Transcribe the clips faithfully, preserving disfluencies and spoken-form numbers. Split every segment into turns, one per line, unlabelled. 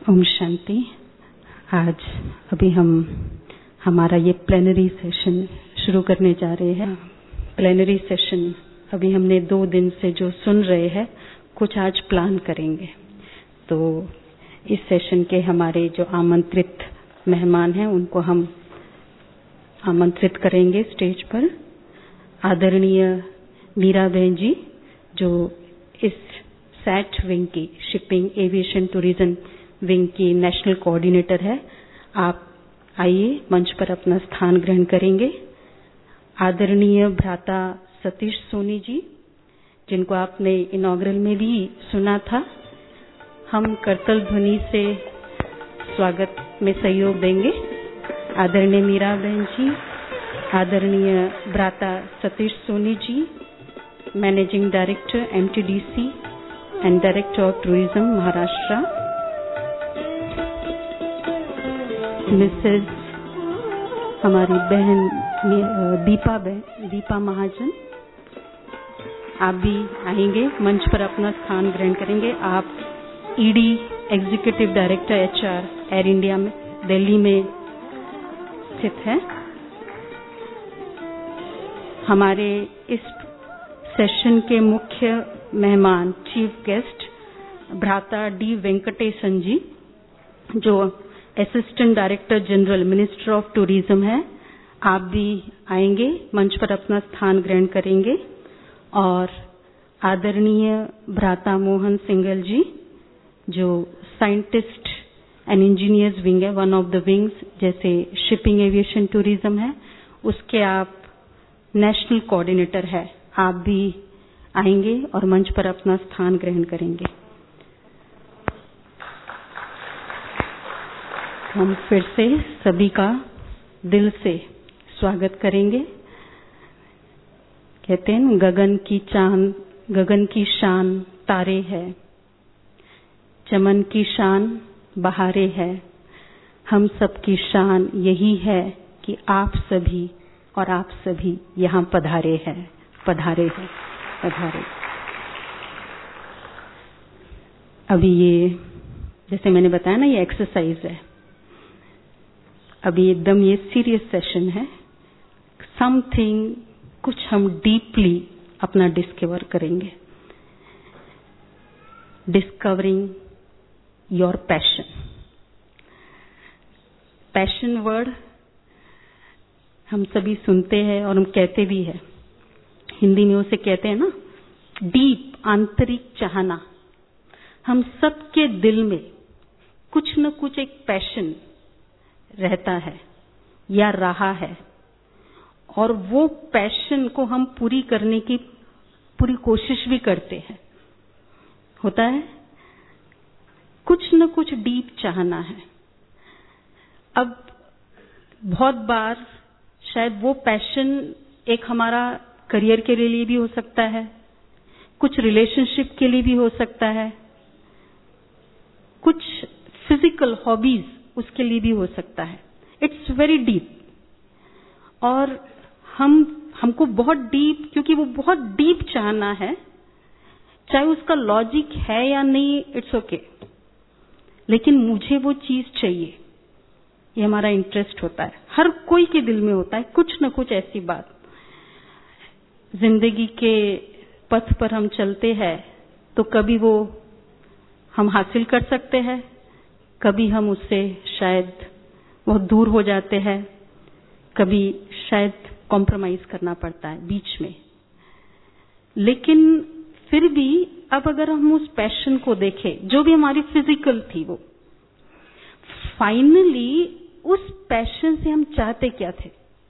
ओम शांति। आज अभी हम हमारा ये प्लेनरी सेशन शुरू करने जा रहे हैं। प्लेनरी सेशन अभी हमने दो दिन से जो सुन रहे हैं, कुछ आज प्लान करेंगे। तो इस सेशन के हमारे जो आमंत्रित मेहमान हैं, उनको हम आमंत्रित करेंगे स्टेज पर। आदरणीय मीरा बहन जी, जो इस सैट विंग की, शिपिंग एविएशन टूरिज्म विंग की नेशनल कोऑर्डिनेटर है, आप आइए मंच पर अपना स्थान ग्रहण करेंगे। आदरणीय भ्राता सतीश सोनी जी, जिनको आपने इनॉग्रल में भी सुना था, हम करतल ध्वनि से स्वागत में सहयोग देंगे। आदरणीय मीरा बहन जी, आदरणीय भ्राता Satish Soni ji, managing director M T D C and director of tourism Maharashtra. Mrs हमारी बहन दीपा बहन दीपा महाजन, आप भी आएंगे, मंच पर अपना स्थान ग्रहण करेंगे। आप ED executive director H R air India में दिल्ली में स्थित है। हमारे इस सेशन के मुख्य मेहमान, चीफ गेस्ट भ्राता डी वेंकटेशन जी, जो assistant director general minister of tourism है। आप भी आएंगे, मंच पर अपना स्थान ग्रहण करेंगे। और आदरणीय भ्राता मोहन सिंगल जी, जो साइंटिस्ट एंड इंजीनियर्स विंग है, वन ऑफ द विंग्स, जैसे शिपिंग एविएशन टूरिज्म है, उसके आप नेशनल कोऑर्डिनेटर है। आप भी आएंगे और मंच पर अपना स्थान ग्रहण करेंगे। हम फिर से सभी का दिल से स्वागत करेंगे। कहते हैं गगन की चांद, गगन की शान तारे है, चमन की शान बहारे है। हम सबकी शान यही है कि आप सभी और आप सभी यहाँ पधारे हैं, पधारे हैं, पधारे। अभी ये जैसे मैंने बताया ना, ये एक्सरसाइज है। अभी एकदम ये सीरियस सेशन है। समथिंग कुछ हम डीपली अपना डिस्कवर करेंगे। Discovering your passion. Passion word हम सभी सुनते हैं और हम कहते भी हैं। हिंदी में उसे कहते हैं ना, डीप, आंतरिक चाहना। हम सबके दिल में कुछ न कुछ एक पैशन रहता है या रहा है, और वो पैशन को हम पूरी करने की पूरी कोशिश भी करते हैं। होता है, कुछ न कुछ डीप चाहना है। अब बहुत बार शायद वो पैशन एक हमारा करियर के लिए भी हो सकता है, कुछ रिलेशनशिप के लिए भी हो सकता है, कुछ फिजिकल हॉबीज उसके लिए भी हो सकता है। It's very deep. और हम हमको बहुत डीप, क्योंकि वो बहुत डीप चाहना है, चाहे उसका लॉजिक है या नहीं, इट्स ओके, लेकिन मुझे वो चीज चाहिए, ये हमारा इंटरेस्ट होता है। हर कोई के दिल में होता है कुछ न कुछ ऐसी बात। जिंदगी के पथ पर हम चलते हैं तो कभी वो हम हासिल कर सकते हैं, कभी हम उससे शायद बहुत दूर हो जाते हैं, कभी शायद कॉम्प्रोमाइज करना पड़ता है बीच में। लेकिन फिर भी अब अगर हम उस पैशन को देखें, जो भी हमारी फिजिकल थी, वो फाइनली उस पैशन से हम चाहते क्या थे,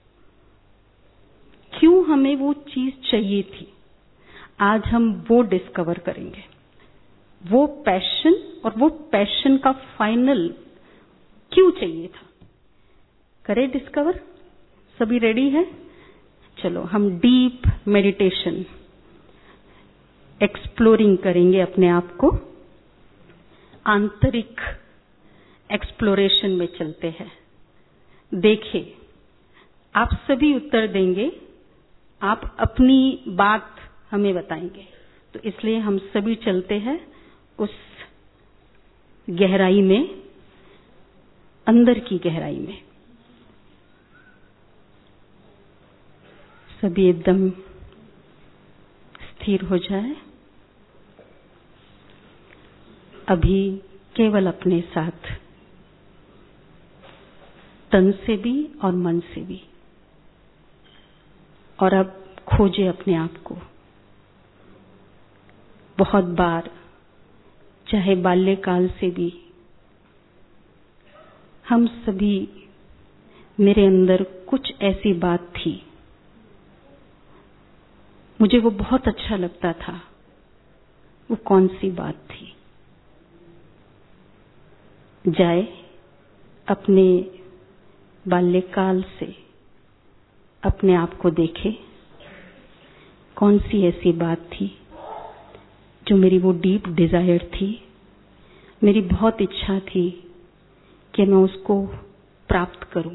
क्यों हमें वो चीज चाहिए थी, आज हम वो डिस्कवर करेंगे। वो पैशन और वो पैशन का फाइनल क्यों चाहिए था, करें डिस्कवर। सभी रेडी है? चलो हम डीप मेडिटेशन, एक्सप्लोरिंग करेंगे अपने आप को। आंतरिक एक्सप्लोरेशन में चलते हैं। देखिए, आप सभी उत्तर देंगे, आप अपनी बात हमें बताएंगे। तो इसलिए हम सभी चलते हैं उस गहराई में अंदर की गहराई में। सभी एकदम स्थिर हो जाए। अभी केवल अपने साथ, तन से भी और मन से भी। और अब खोजे अपने आप को। बहुत बार, चाहे बाल्यकाल से भी, हम सभी, मेरे अंदर कुछ ऐसी बात थी, मुझे वो बहुत अच्छा लगता था। वो कौन सी बात थी? जाए अपने बाल्यकाल से अपने आप को देखे। कौन सी ऐसी बात थी जो मेरी वो डीप डिजायर थी, मेरी बहुत इच्छा थी कि मैं उसको प्राप्त करूं।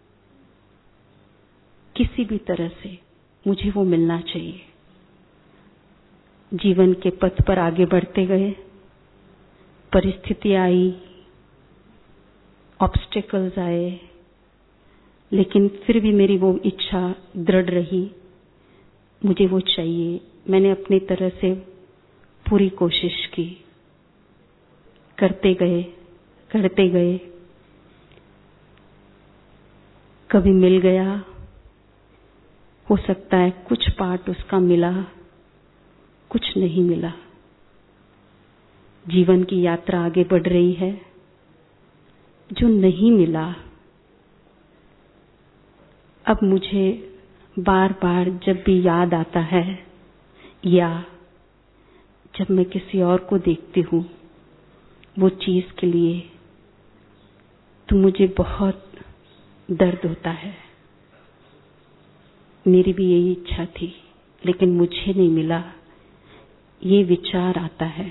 किसी भी तरह से मुझे वो मिलना चाहिए। जीवन के पथ पर आगे बढ़ते गए, परिस्थितियां आई, ऑब्स्टेकल्स आए, लेकिन फिर भी मेरी वो इच्छा दृढ़ रही। मुझे वो चाहिए। मैंने अपनी तरह से पूरी कोशिश की, करते गए करते गए कभी मिल गया, हो सकता है कुछ पार्ट उसका मिला, कुछ नहीं मिला। जीवन की यात्रा आगे बढ़ रही है। जो नहीं मिला, अब मुझे बार बार जब भी याद आता है, या जब मैं किसी और को देखती हूँ वो चीज के लिए, तो मुझे बहुत दर्द होता है। मेरी भी यही इच्छा थी, लेकिन मुझे नहीं मिला। ये विचार आता है।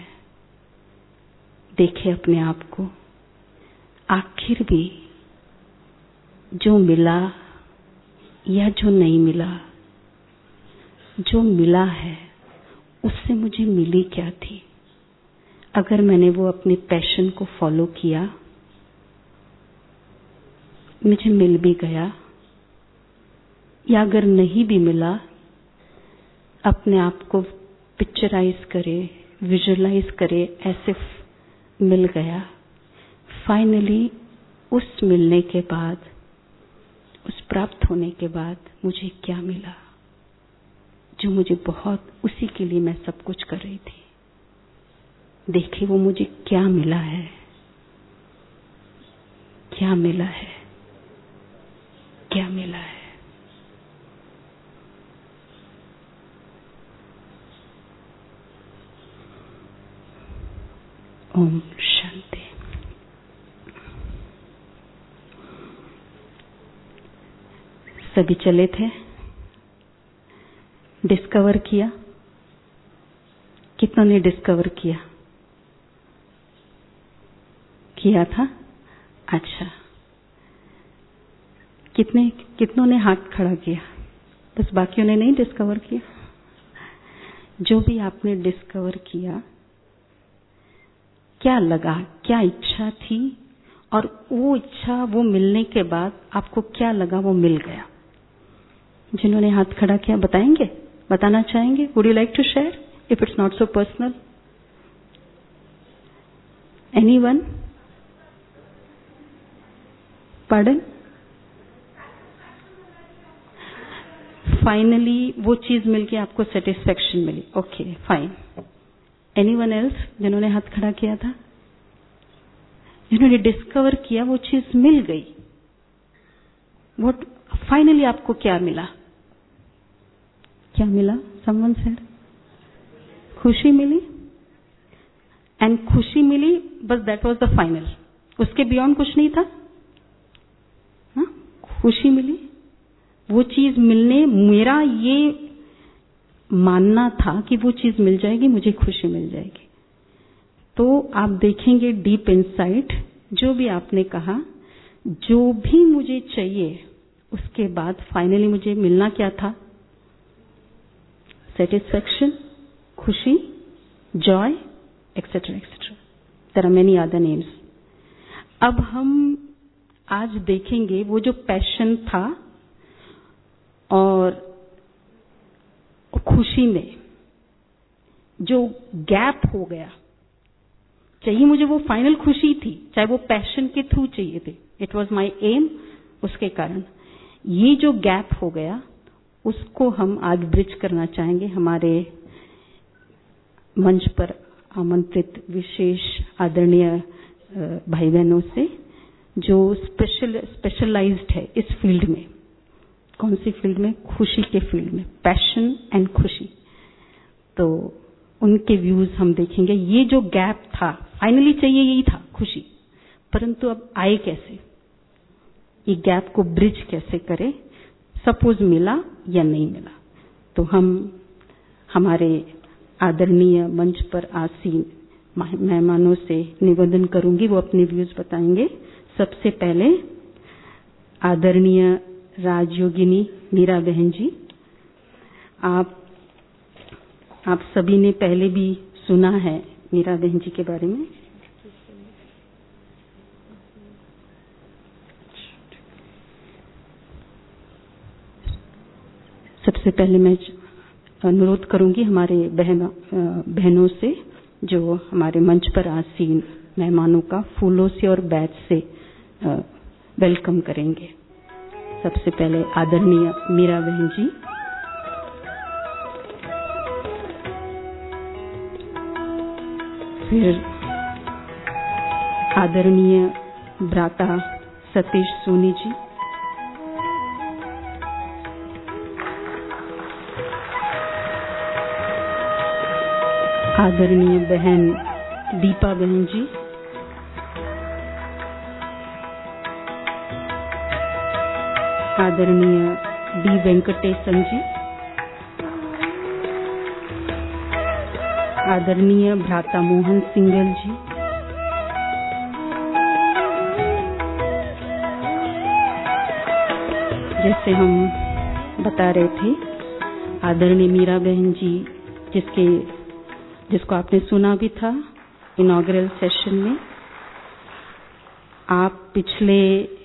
देखे अपने आप को, आखिर भी जो मिला या जो नहीं मिला, जो मिला है उससे मुझे मिली क्या थी? अगर मैंने वो अपने पैशन को फॉलो किया, मुझे मिल भी गया, या अगर नहीं भी मिला, अपने आप को पिक्चराइज करे, विजुअलाइज करे, ऐसे मिल गया। फाइनली उस मिलने के बाद, उस प्राप्त होने के बाद मुझे क्या मिला? जो मुझे बहुत, उसी के लिए मैं सब कुछ कर रही थी। देखिए वो मुझे क्या मिला है, क्या मिला है, क्या मिला है। ओम शांति। सभी चले थे, डिस्कवर किया। कितनों ने डिस्कवर किया? किया था? अच्छा। कितने कितनों ने हाथ खड़ा किया? बस बाकियों ने नहीं डिस्कवर किया। जो भी आपने डिस्कवर किया, क्या लगा, क्या इच्छा थी, और वो इच्छा, वो मिलने के बाद आपको क्या लगा? वो मिल गया। जिन्होंने हाथ खड़ा किया बताएंगे, बताना चाहेंगे? Would you like to share if it's not so personal? Anyone? Pardon? Finally वो चीज मिलके आपको सेटिस्फेक्शन मिली। Okay, fine. एनीवन एल्स जिन्होंने हाथ खड़ा किया था? जिन्होंने डिस्कवर किया, वो चीज मिल गई। व्हाट फाइनली आपको क्या मिला? क्या मिला? समवन सेड खुशी मिली। एंड खुशी मिली, बस दैट वाज द फाइनल। उसके बियॉन्ड कुछ नहीं था। हाँ, खुशी मिली। वो चीज मिलने, मेरा ये मानना था कि वो चीज मिल जाएगी, मुझे खुशी मिल जाएगी। तो आप देखेंगे डीप इनसाइट, जो भी आपने कहा, जो भी मुझे चाहिए, उसके बाद फाइनली मुझे मिलना क्या था? सेटिस्फैक्शन, खुशी, joy, etcetera etcetera. There are many other names. अब हम आज देखेंगे वो जो पैशन था और खुशी में जो गैप हो गया, चाहिए मुझे वो फाइनल खुशी थी, चाहे वो पैशन के थ्रू चाहिए थे, इट वाज माय एम, उसके कारण ये जो गैप हो गया उसको हम आज ब्रिज करना चाहेंगे हमारे मंच पर आमंत्रित विशेष आदरणीय भाई बहनों से जो स्पेशल स्पेशलाइज्ड है इस फील्ड में। कौन सी फील्ड में? खुशी के फील्ड में, पैशन एंड खुशी। तो उनके व्यूज हम देखेंगे। ये जो गैप था, फाइनली चाहिए यही था, खुशी, परंतु अब आए कैसे, ये गैप को ब्रिज कैसे करें, सपोज मिला या नहीं मिला। तो हम हमारे आदरणीय मंच पर आसीन मेहमानों से निवेदन करूंगी, वो अपने व्यूज बताएंगे। सबसे पहले आदरणीय राजयोगिनी मीरा बहन जी, आप आप सभी ने पहले भी सुना है मीरा बहन जी के बारे में। सबसे पहले मैं अनुरोध करूंगी हमारे बहनों बहनों से जो हमारे मंच पर आसीन मेहमानों का फूलों से और बैच से वेलकम करेंगे। सबसे पहले आदरणीय मीरा बहन जी, फिर आदरणीय भ्राता सतीश सोनी जी, आदरणीय बहन दीपा बहन जी, आदरणीय डी वेंकटेशन जी, आदरणीय भ्राता मोहन सिंगल जी, जैसे हम बता रहे थे आदरणीय मीरा बहन जी, जिसके जिसको आपने सुना भी था इनॉग्रल सेशन में। आप पिछले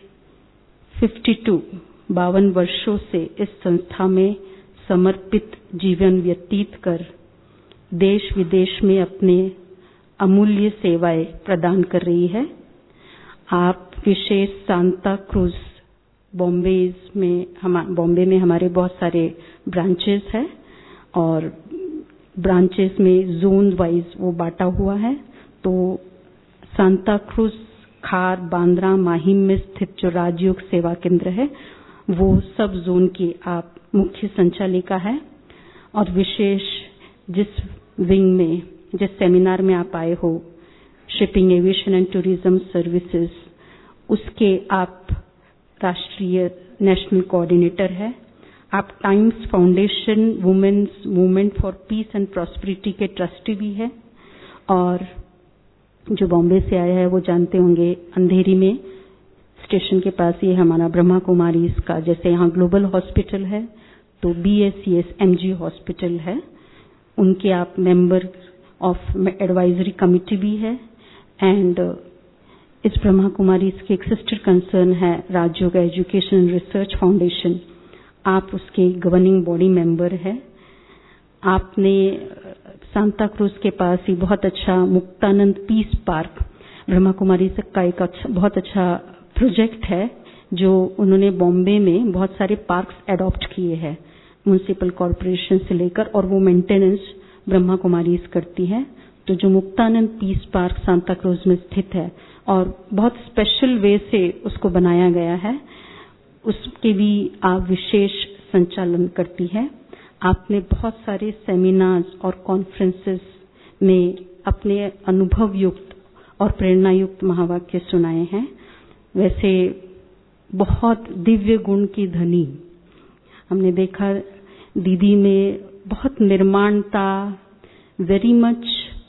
बावन वर्षों से इस संस्था में समर्पित जीवन व्यतीत कर देश विदेश में अपने अमूल्य सेवाएं प्रदान कर रही है। आप विशेष सांता क्रूज बॉम्बे में हम बॉम्बे में हमारे बहुत सारे ब्रांचेस हैं और ब्रांचेस में जोन वाइज वो बांटा हुआ है। तो सांता क्रूज, खार, बांद्रा, माहिम में स्थित जो राजयोग सेवा केंद्र है वो सब जोन की आप मुख्य संचालिका है। और विशेष जिस विंग में, जिस सेमिनार में आप आए हो, shipping, aviation and tourism services, उसके आप राष्ट्रीय नेशनल कोऑर्डिनेटर है। आप Times Foundation women's movement for peace and prosperity के ट्रस्टी भी है। और जो बॉम्बे से आया है वो जानते होंगे, अंधेरी में स्टेशन के पास ये हमारा ब्रह्मा कुमारी इसका, जैसे यहाँ ग्लोबल हॉस्पिटल है तो B S C S M G hospital है, उनके आप मेंबर ऑफ एडवाइजरी कमिटी भी है। एंड इस ब्रह्मा कुमारी इसके एक सिस्टर कंसर्न है Rajyoga education and research foundation, आप उसके गवर्निंग बॉडी मेंबर है। आपने सांता क्रूज के पास ही बहुत अच्छा मुक्तानंद पीस पार्क ब्रह्मा कुमारी का एक अच्छा, बहुत अच्छा प्रोजेक्ट है जो उन्होंने बॉम्बे में बहुत सारे पार्क्स एडॉप्ट किए हैं म्युनिसिपल कॉर्पोरेशन से लेकर, और वो मेंटेनेंस ब्रह्मा कुमारी करती है। तो जो Muktanand peace park Santacruz में स्थित है और बहुत स्पेशल वे से उसको बनाया गया है, उसके भी आप विशेष संचालन करती है। आपने बहुत सारे सेमिनार्स और कॉन्फ्रेंसेस में अपने अनुभव युक्त और प्रेरणा युक्त महावाक्य सुनाए हैं। वैसे बहुत दिव्य गुण की धनी हमने देखा दीदी में, बहुत निर्माणता, very much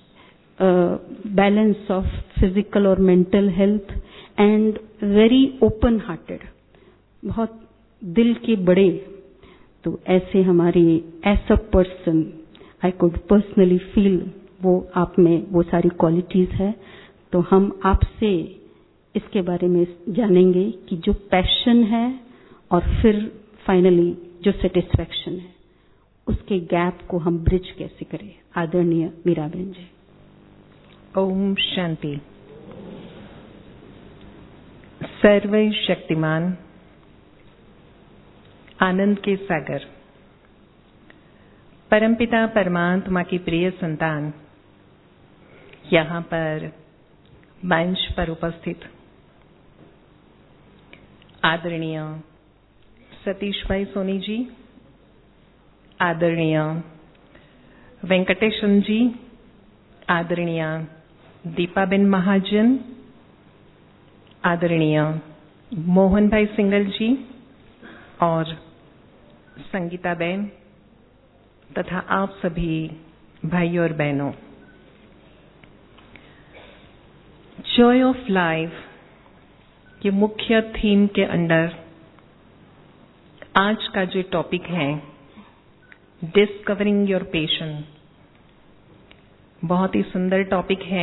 balance of physical और mental health and very open hearted, बहुत दिल के बड़े। तो ऐसे हमारी as a person I could personally feel वो आप में वो सारी क्वालिटीज है। तो हम आपसे इसके बारे में जानेंगे कि जो पैशन है और फिर फाइनली जो सेटिस्फैक्शन है, उसके गैप को हम ब्रिज कैसे करें। आदरणीय मीराबेन जी।
ओम शांति। सर्व शक्तिमान आनंद के सागर परमपिता परमात्मा की प्रिय संतान, यहाँ पर मंच पर उपस्थित आदरणीय सतीश भाई सोनी जी, आदरणीय वेंकटेशन जी, आदरणीय दीपाबेन महाजन, आदरणीय मोहन भाई सिंगल जी और संगीता बहन तथा आप सभी भाइयों और बहनों, जॉय ऑफ लाइफ के मुख्य थीम के अंडर आज का जो टॉपिक है डिस्कवरिंग योर पैशन, बहुत ही सुंदर टॉपिक है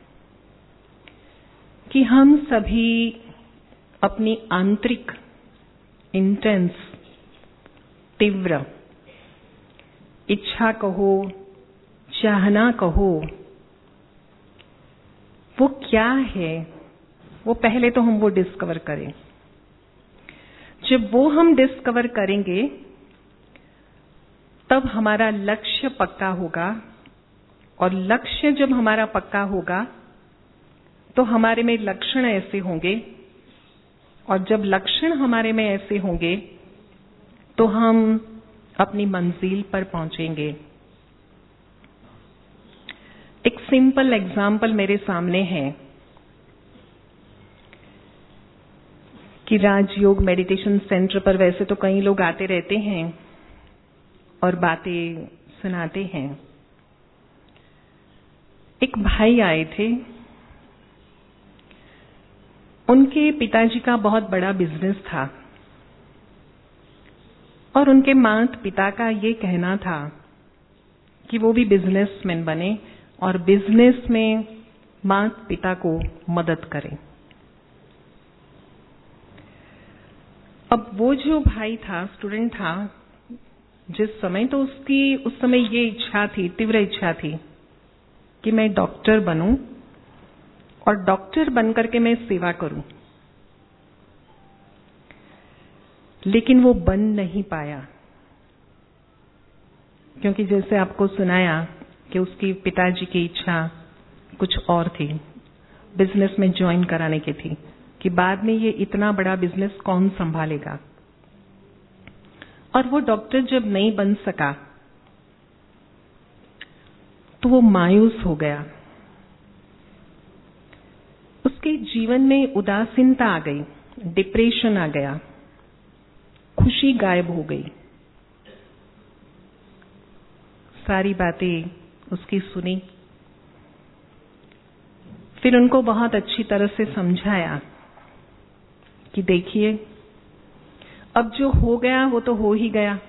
कि हम सभी अपनी आंतरिक इंटेंस तीव्र इच्छा कहो, चाहना कहो, वो क्या है, वो पहले तो हम वो डिस्कवर करें। जब वो हम डिस्कवर करेंगे तब हमारा लक्ष्य पक्का होगा, और लक्ष्य जब हमारा पक्का होगा तो हमारे में लक्षण ऐसे होंगे, और जब लक्षण हमारे में ऐसे होंगे तो हम अपनी मंजिल पर पहुंचेंगे। एक सिंपल एग्जाम्पल मेरे सामने है कि राजयोग मेडिटेशन सेंटर पर वैसे तो कई लोग आते रहते हैं और बातें सुनाते हैं। एक भाई आए थे, उनके पिताजी का बहुत बड़ा बिजनेस था और उनके माता पिता का ये कहना था कि वो भी बिजनेसमैन बने और बिजनेस में माता पिता को मदद करें। अब वो जो भाई था, स्टूडेंट था, जिस समय तो उसकी उस समय ये इच्छा थी, तीव्र इच्छा थी कि मैं डॉक्टर बनूं और डॉक्टर बनकर के मैं सेवा करूं, लेकिन वो बन नहीं पाया, क्योंकि जैसे आपको सुनाया कि उसकी पिताजी की इच्छा कुछ और थी, बिजनेस में ज्वाइन कराने की थी कि बाद में ये इतना बड़ा बिजनेस कौन संभालेगा। और वो डॉक्टर जब नहीं बन सका तो वो मायूस हो गया, उसके जीवन में उदासीनता आ गई, डिप्रेशन आ गया, खुशी गायब हो गई। सारी बातें उसकी सुनी, फिर उनको बहुत अच्छी तरह से समझाया कि देखिए अब जो हो गया वो तो हो ही गया,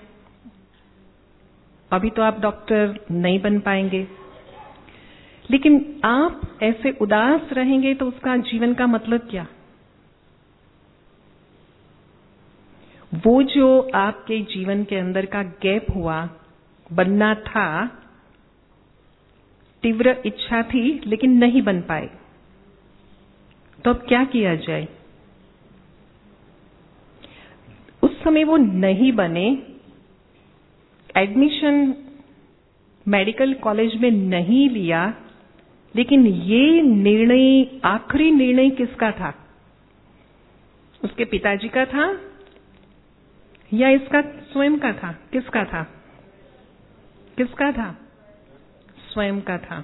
अभी तो आप डॉक्टर नहीं बन पाएंगे, लेकिन आप ऐसे उदास रहेंगे तो उसका जीवन का मतलब क्या। वो जो आपके जीवन के अंदर का गैप हुआ, बनना था, तीव्र इच्छा थी लेकिन नहीं बन पाए, तो अब क्या किया जाए। उस समय वो नहीं बने, एडमिशन मेडिकल कॉलेज में नहीं लिया, लेकिन ये निर्णय, आखिरी निर्णय किसका था? उसके पिताजी का था या इसका स्वयं का था? किसका था? किसका था? स्वयं का था।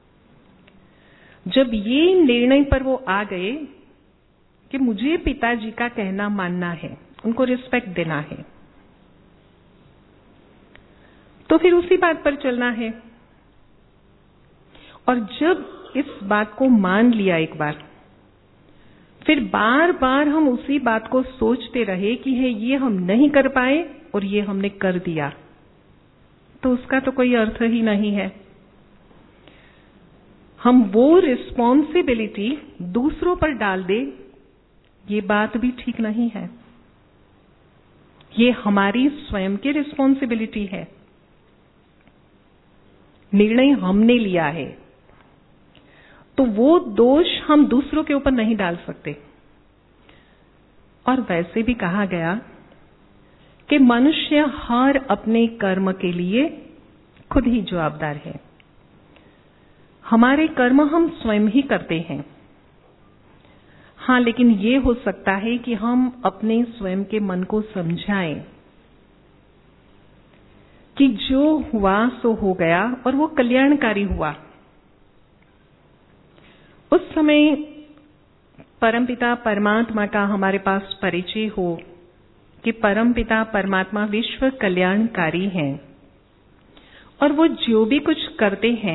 जब ये निर्णय पर वो आ गए कि मुझे पिताजी का कहना मानना है, उनको रिस्पेक्ट देना है, तो फिर उसी बात पर चलना है। और जब इस बात को मान लिया एक बार, फिर बार बार हम उसी बात को सोचते रहे कि है ये हम नहीं कर पाए और ये हमने कर दिया, तो उसका तो कोई अर्थ ही नहीं है। हम वो रिस्पॉन्सिबिलिटी दूसरों पर डाल दे, ये बात भी ठीक नहीं है। ये हमारी स्वयं की रिस्पॉन्सिबिलिटी है। निर्णय हमने लिया है, तो वो दोष हम दूसरों के ऊपर नहीं डाल सकते। और वैसे भी कहा गया कि मनुष्य हर अपने कर्म के लिए खुद ही जवाबदार है। हमारे कर्म हम स्वयं ही करते हैं। हाँ, लेकिन ये हो सकता है कि हम अपने स्वयं के मन को समझाएं कि जो हुआ सो हो गया और वो कल्याणकारी हुआ। उस समय परमपिता परमात्मा का हमारे पास परिचय हो कि परमपिता परमात्मा विश्व कल्याणकारी हैं और वो जो भी कुछ करते हैं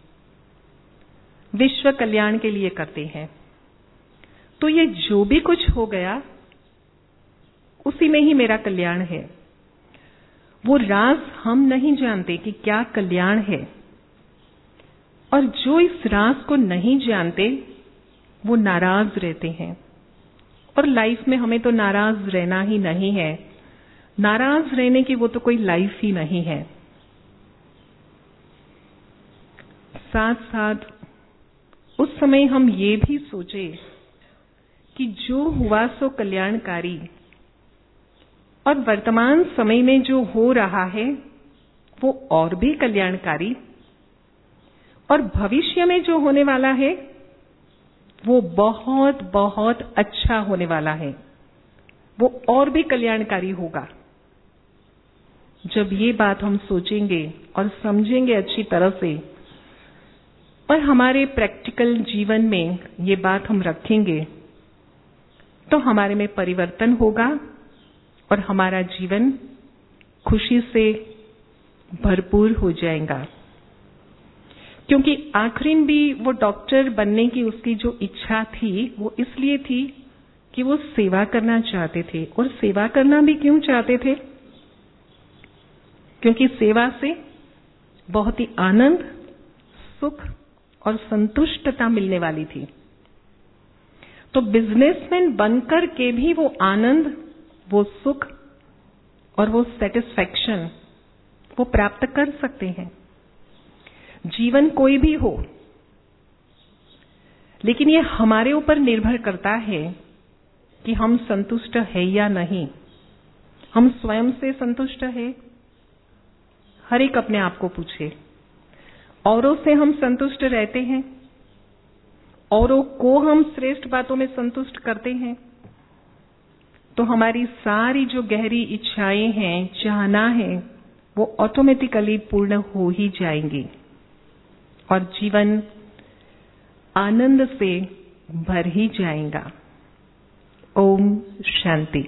विश्व कल्याण के लिए करते हैं। तो ये जो भी कुछ हो गया उसी में ही मेरा कल्याण है। वो राज हम नहीं जानते कि क्या कल्याण है, और जो इस राज को नहीं जानते वो नाराज रहते हैं। और लाइफ में हमें तो नाराज रहना ही नहीं है। नाराज रहने की वो तो कोई लाइफ ही नहीं है। साथ साथ उस समय हम ये भी सोचे कि जो हुआ सो कल्याणकारी, और वर्तमान समय में जो हो रहा है वो और भी कल्याणकारी, और भविष्य में जो होने वाला है वो बहुत बहुत अच्छा होने वाला है। वो और भी कल्याणकारी होगा। जब ये बात हम सोचेंगे और समझेंगे अच्छी तरह से, और हमारे प्रैक्टिकल जीवन में ये बात हम रखेंगे, तो हमारे में परिवर्तन होगा और हमारा जीवन खुशी से भरपूर हो जाएगा। क्योंकि आखिरी भी वो डॉक्टर बनने की उसकी जो इच्छा थी वो इसलिए थी कि वो सेवा करना चाहते थे। और सेवा करना भी क्यों चाहते थे? क्योंकि सेवा से बहुत ही आनंद, सुख और संतुष्टता मिलने वाली थी। तो बिजनेसमैन बनकर के भी वो आनंद, वो सुख और वो सेटिस्फैक्शन वो प्राप्त कर सकते हैं। जीवन कोई भी हो, लेकिन ये हमारे ऊपर निर्भर करता है कि हम संतुष्ट है या नहीं। हम स्वयं से संतुष्ट है? हर एक अपने आप को पूछे। औरों से हम संतुष्ट रहते हैं? औरों को हम श्रेष्ठ बातों में संतुष्ट करते हैं? तो हमारी सारी जो गहरी इच्छाएं हैं, चाहना है, वो ऑटोमेटिकली पूर्ण हो ही जाएंगी और जीवन आनंद से भर ही जाएगा। ओम शांति।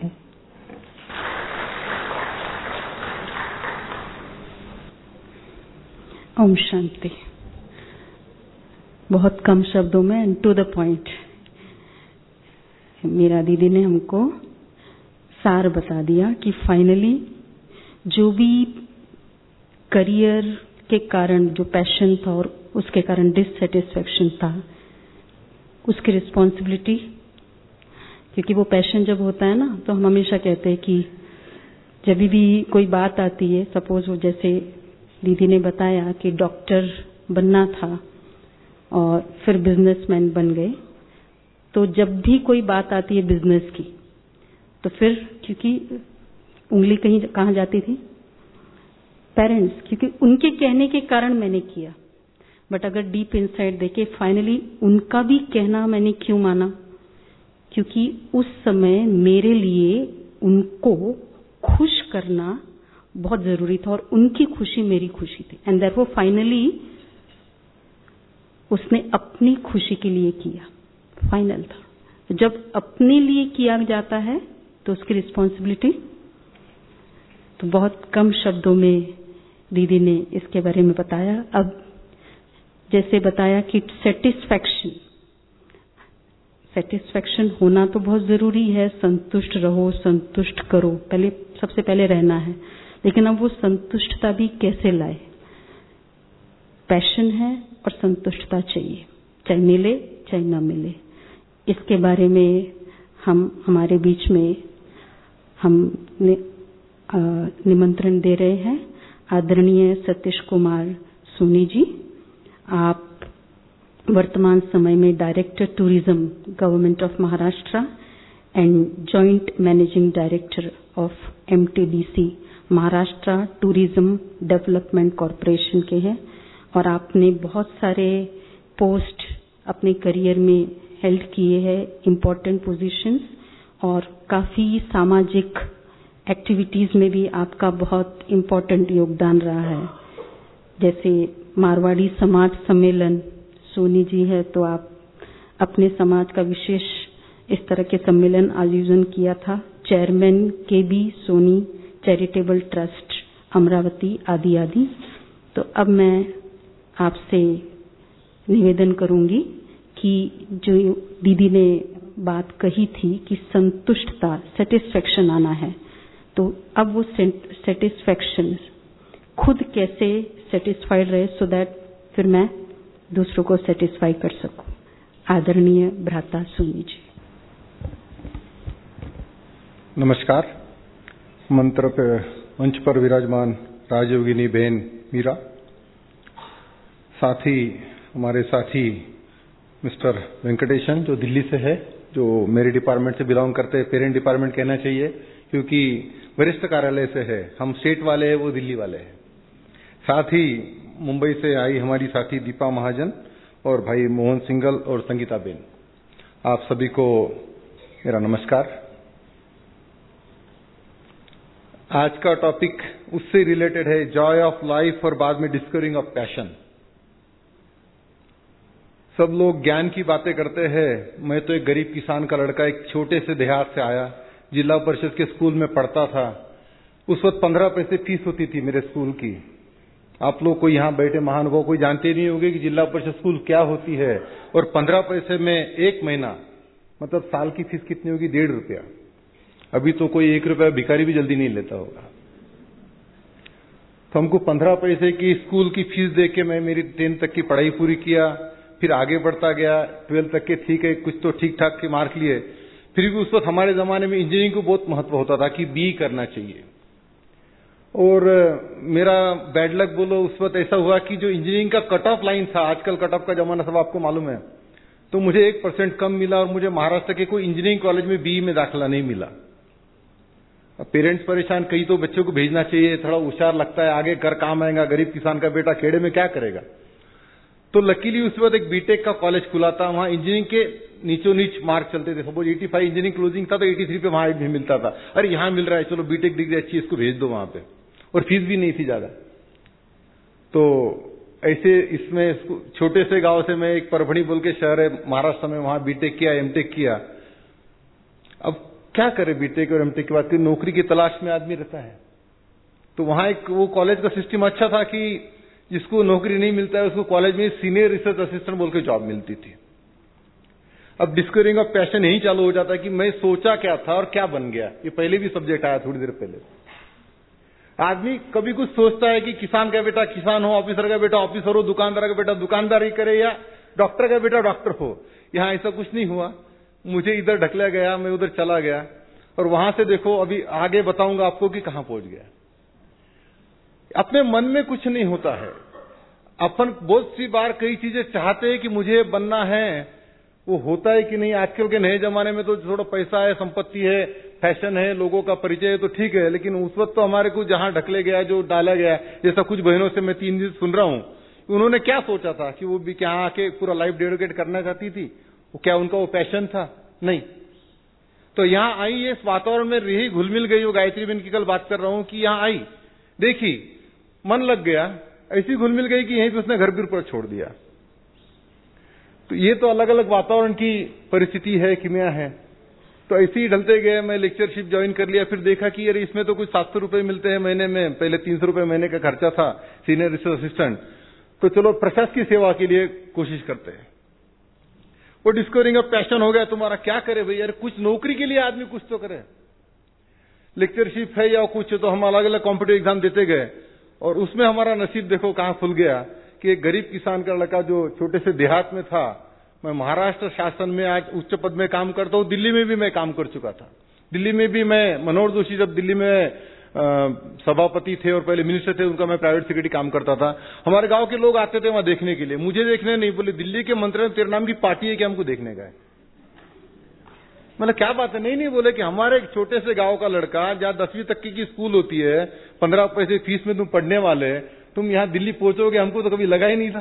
ओम शांति। बहुत कम शब्दों में and to the point Meera दीदी ने हमको सार बता दिया कि फाइनली जो भी करियर के कारण जो पैशन था और उसके कारण डिससेटिस्फैक्शन था, उसकी रिस्पॉन्सिबिलिटी, क्योंकि वो पैशन जब होता है ना, तो हम हमेशा कहते हैं कि जब भी कोई बात आती है, सपोज वो जैसे दीदी ने बताया कि डॉक्टर बनना था और फिर बिजनेसमैन बन गए, तो जब भी कोई बात आती है बिजनेस की, तो फिर क्योंकि उंगली कहीं कहाँ जाती थी? पेरेंट्स, क्योंकि उनके कहने के कारण मैंने किया। बट अगर डीप इनसाइड देखे, फाइनली उनका भी कहना मैंने क्यों माना? क्योंकि उस समय मेरे लिए उनको खुश करना बहुत जरूरी था और उनकी खुशी मेरी खुशी थी। एंड देयरफॉर फाइनली उसने अपनी खुशी के लिए किया, फाइनल था। जब अपने लिए किया जाता है तो उसकी रिस्पॉन्सिबिलिटी, तो बहुत कम शब्दों में दीदी ने इसके बारे में बताया। अब जैसे बताया कि सेटिस्फैक्शन, सेटिस्फैक्शन होना तो बहुत जरूरी है। संतुष्ट रहो, संतुष्ट करो, पहले सबसे पहले रहना है। लेकिन अब वो संतुष्टता भी कैसे लाए? पैशन है और संतुष्टता चाहिए, चाहे मिले चाहे न मिले। इसके बारे में हम हमारे बीच में हम नि, आ, निमंत्रण दे रहे हैं आदरणीय सतीश कुमार सोनी जी। आप वर्तमान समय में director tourism government of Maharashtra and joint managing director of MTDC Maharashtra tourism development corporation के हैं और आपने बहुत सारे पोस्ट अपने करियर में हेल्ड किए हैं, इम्पोर्टेंट पोजीशंस, और काफी सामाजिक एक्टिविटीज में भी आपका बहुत इम्पोर्टेंट योगदान रहा है। जैसे मारवाड़ी समाज सम्मेलन, सोनी जी है तो आप अपने समाज का विशेष इस तरह के सम्मेलन आयोजन किया था। Chairman K B Soni charitable trust Amravati आदि आदि। तो अब मैं आपसे निवेदन करूंगी कि जो दीदी ने बात कही थी कि संतुष्टता, सेटिस्फेक्शन आना है, तो अब वो सेटिस्फेक्शन खुद कैसे सेटिस्फाइड रहे सो दैट फिर मैं दूसरों को सेटिस्फाई कर सकूं। आदरणीय भ्राता सोनी जी।
नमस्कार। मंत्र पे मंच पर विराजमान राजयोगिनी बहन मीरा, साथी हमारे साथी मिस्टर वेंकटेशन जो दिल्ली से है, जो मेरे डिपार्टमेंट से बिलोंग करते हैं, पेरेंट डिपार्टमेंट कहना चाहिए क्योंकि वरिष्ठ कार्यालय से है, हम स्टेट वाले हैं, वो दिल्ली वाले हैं। साथ ही मुंबई से आई हमारी साथी दीपा महाजन और भाई मोहन सिंगल और संगीता बेन, आप सभी को मेरा नमस्कार। आज का टॉपिक उससे रिलेटेड है, जॉय ऑफ लाइफ और बाद में डिस्कवरिंग ऑफ पैशन। सब लोग ज्ञान की बातें करते हैं। मैं तो एक गरीब किसान का लड़का, एक छोटे से देहात से आया, जिला परिषद के स्कूल में पढ़ता था। उस वक्त पंद्रह पैसे फीस होती थी मेरे स्कूल की। आप लोग को यहाँ बैठे महानुभाव कोई जानते नहीं होंगे कि जिला परिषद स्कूल क्या होती है, और पंद्रह पैसे में एक महीना मतलब साल की फीस कितनी होगी? डेढ़ रुपया। अभी तो कोई एक रुपया भिखारी भी जल्दी नहीं लेता होगा। तो हमको पंद्रह पैसे की स्कूल की फीस दे के मैं मेरी टेंथ तक की पढ़ाई पूरी किया, फिर आगे बढ़ता गया, ट्वेल्थ तक के ठीक है, कुछ तो ठीक ठाक के मार्क लिए। फिर भी उस वक्त हमारे जमाने में इंजीनियरिंग को बहुत महत्व होता था कि बी करना चाहिए। और मेरा बैड लक बोलो, उस वक्त ऐसा हुआ कि जो इंजीनियरिंग का कट ऑफ लाइन था, आजकल कट ऑफ का जमाना सब आपको मालूम है, तो मुझे एक परसेंट कम मिला और मुझे महाराष्ट्र के कोई इंजीनियरिंग कॉलेज में बी में दाखिला नहीं मिला। अब पेरेंट्स परेशान, कई तो बच्चों को भेजना चाहिए, थोड़ा होशियार लगता है, आगे कर काम आएगा, गरीब किसान का बेटा खेड़े में क्या करेगा। तो लकीली उस वक्त एक बीटेक का कॉलेज खुला था, वहां इंजीनियरिंग के नीचों नीच मार्क चलते थे। सपोज पचासी इंजीनियरिंग क्लोजिंग था तो तिरासी पे वहां भी मिलता था। अरे यहां मिल रहा है, चलो बीटेक डिग्री अच्छी, इसको भेज दो वहां पे, और फीस भी नहीं थी ज्यादा। तो ऐसे इसमें छोटे से गांव से मैं एक परभणी बोल के शहर है महाराष्ट्र में, वहां बीटेक किया, एमटेक किया। अब क्या करे बीटेक और एमटेक के बाद, कि नौकरी की तलाश में आदमी रहता है। तो वहां एक वो कॉलेज का सिस्टम अच्छा था कि जिसको नौकरी नहीं मिलता है उसको कॉलेज में सीनियर रिसर्च असिस्टेंट बोल के जॉब मिलती थी। अब डिस्कवरिंग ऑफ पैशन यही चालू हो जाता है कि मैं सोचा क्या था और क्या बन गया। ये पहले भी सब्जेक्ट आया थोड़ी देर पहले। आदमी कभी कुछ सोचता है कि किसान का बेटा किसान हो, ऑफिसर का बेटा ऑफिसर हो, दुकानदार का बेटा दुकानदारी करे, या डॉक्टर का बेटा डॉक्टर हो। यहां ऐसा कुछ नहीं हुआ। मुझे इधर ढकला गया, मैं उधर चला गया, और वहां से देखो अभी आगे बताऊंगा आपको कि कहां पहुंच गया। अपने मन में कुछ नहीं होता है। अपन बहुत सी बार कई चीजें चाहते हैं कि मुझे बनना है, वो होता है कि नहीं। आजकल के नए जमाने में तो थोड़ा पैसा है, संपत्ति है, फैशन है, लोगों का परिचय है, तो ठीक है। लेकिन उस वक्त तो हमारे को जहां ढकले गया, जो डाला गया, जैसा कुछ बहनों से मैं तीन दिन सुन रहा हूं, उन्होंने क्या सोचा था कि वो भी क्या आके पूरा लाइफ डेडिकेट करना चाहती थी, वो क्या उनका वो पैशन था? नहीं। तो यहां आई, इस वातावरण में रही, घुल मिल गई। वो गायत्री बहन की कल बात कर रहा हूं कि यहां आई, देखी, मन लग गया, ऐसी घुल मिल गई कि यहीं पे उसने घर भी पर छोड़ दिया। तो ये तो अलग अलग वातावरण की परिस्थिति है, किमिया है। तो ऐसे ही ढलते गए, मैं लेक्चरशिप ज्वाइन कर लिया। फिर देखा कि यार इसमें तो कुछ सात सौ रुपए मिलते हैं महीने में, पहले तीन सौ रुपए महीने का खर्चा था, सीनियर रिसर्च असिस्टेंट। तो चलो प्रशासकीय सेवा के लिए कोशिश करते हैं। वो डिस्कवरिंग ऑफ पैशन हो गया तुम्हारा। क्या करे भाई, यार कुछ नौकरी के लिए आदमी कुछ तो करे। लेक्चरशिप है या कुछ, तो हम अलग अलग कॉम्पिटिटिव एग्जाम देते गए, और उसमें हमारा नसीब देखो कहां खुल गया कि एक गरीब किसान का लड़का जो छोटे से देहात में था, मैं महाराष्ट्र शासन में आज उच्च पद में काम करता हूँ, दिल्ली में भी मैं काम कर चुका था। दिल्ली में भी मैं, मनोहर जोशी जब दिल्ली में सभापति थे और पहले मिनिस्टर थे, उनका मैं प्राइवेट सेक्रेटरी काम करता था। हमारे गांव के लोग आते थे वहां देखने के लिए, मुझे देखने नहीं, बोले दिल्ली के मंत्री तेरे नाम की पार्टी है कि हमको देखने गए। मतलब क्या बात है? नहीं नहीं, बोले कि हमारे एक छोटे से गांव का लड़का, जहां दसवीं तक की स्कूल होती है, पंद्रह पैसे फीस में तुम पढ़ने वाले, तुम यहाँ दिल्ली पहुंचोगे, हमको तो कभी लगा ही नहीं था।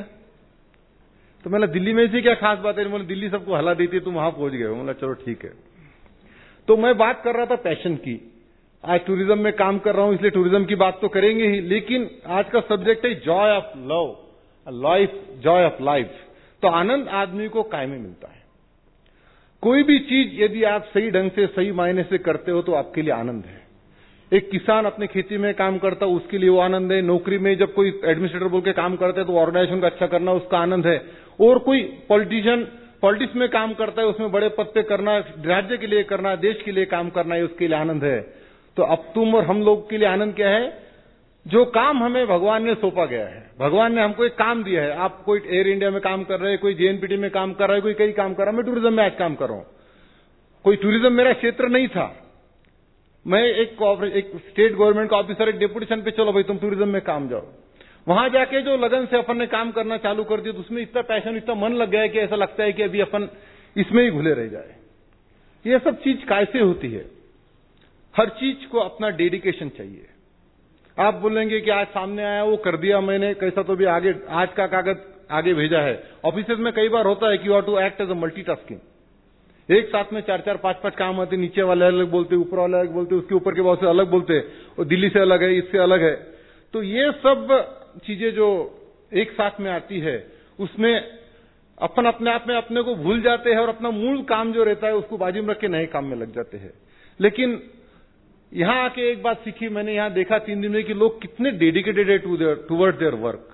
तो मतलब दिल्ली में से क्या खास बात है? बोले दिल्ली सबको हला देती है, तुम वहां पहुंच गए हो। मतलब चलो ठीक है। तो मैं बात कर रहा था पैशन की। आज टूरिज्म में काम कर रहा हूं, इसलिए टूरिज्म की बात तो करेंगे ही, लेकिन आज का सब्जेक्ट है joy of love, life, joy of life. तो आनंद आदमी को काय में मिलता है। कोई भी चीज यदि आप सही ढंग से, सही मायने से करते हो तो आपके लिए आनंद है। एक किसान अपने खेती में काम करता है, उसके लिए वो आनंद है। नौकरी में जब कोई एडमिनिस्ट्रेटर बोल के काम करता है तो ऑर्गेनाइजेशन का अच्छा करना, उसका आनंद है। और कोई पॉलिटिशियन पॉलिटिक्स में काम करता है, उसमें बड़े पद पे करना, राज्य के लिए करना, देश के लिए काम करना है, उसके लिए आनंद है। तो अब तुम और हम लोग के लिए आनंद क्या है? जो काम हमें भगवान ने सौंपा गया है, भगवान ने हमको एक काम दिया है। आप कोई एयर इंडिया में काम कर रहे हैं, कोई जेएनपीटी में काम कर रहा है, कोई कई काम कर रहा है। मैं टूरिज्म में आज काम कर रहा हूं। कोई टूरिज्म मेरा क्षेत्र नहीं था। मैं एक एक स्टेट गवर्नमेंट का ऑफिसर, एक डेपुटेशन पे, चलो भाई तुम टूरिज्म में काम जाओ। वहां जाके जो लगन से अपन ने काम करना चालू कर दिया, तो उसमें इतना पैशन, इतना मन लग गया है कि ऐसा लगता है कि अभी अपन इसमें ही घुले रह जाए। ये सब चीज कैसे होती है? हर चीज को अपना डेडिकेशन चाहिए। आप बोलेंगे कि आज सामने आया, वो कर दिया मैंने, कैसा तो भी आगे आज का कागज आगे भेजा है। ऑफिसेज में कई बार होता है कि you have to act as a multitasking. एक साथ में चार चार पांच पांच काम आते, नीचे वाले अलग बोलते, ऊपर वाले अलग बोलते, उसके ऊपर के बॉस से अलग बोलते, और दिल्ली से अलग है, इससे अलग है। तो ये सब चीजें जो एक साथ में आती है, उसमें अपन अपने आप में अपने को भूल जाते हैं और अपना मूल काम जो रहता है उसको बाजू में रख के नए काम में लग जाते हैं। लेकिन यहां आके एक बात सीखी मैंने, यहां देखा तीन दिन में कि लोग कितने डेडिकेटेड है to their toward their work.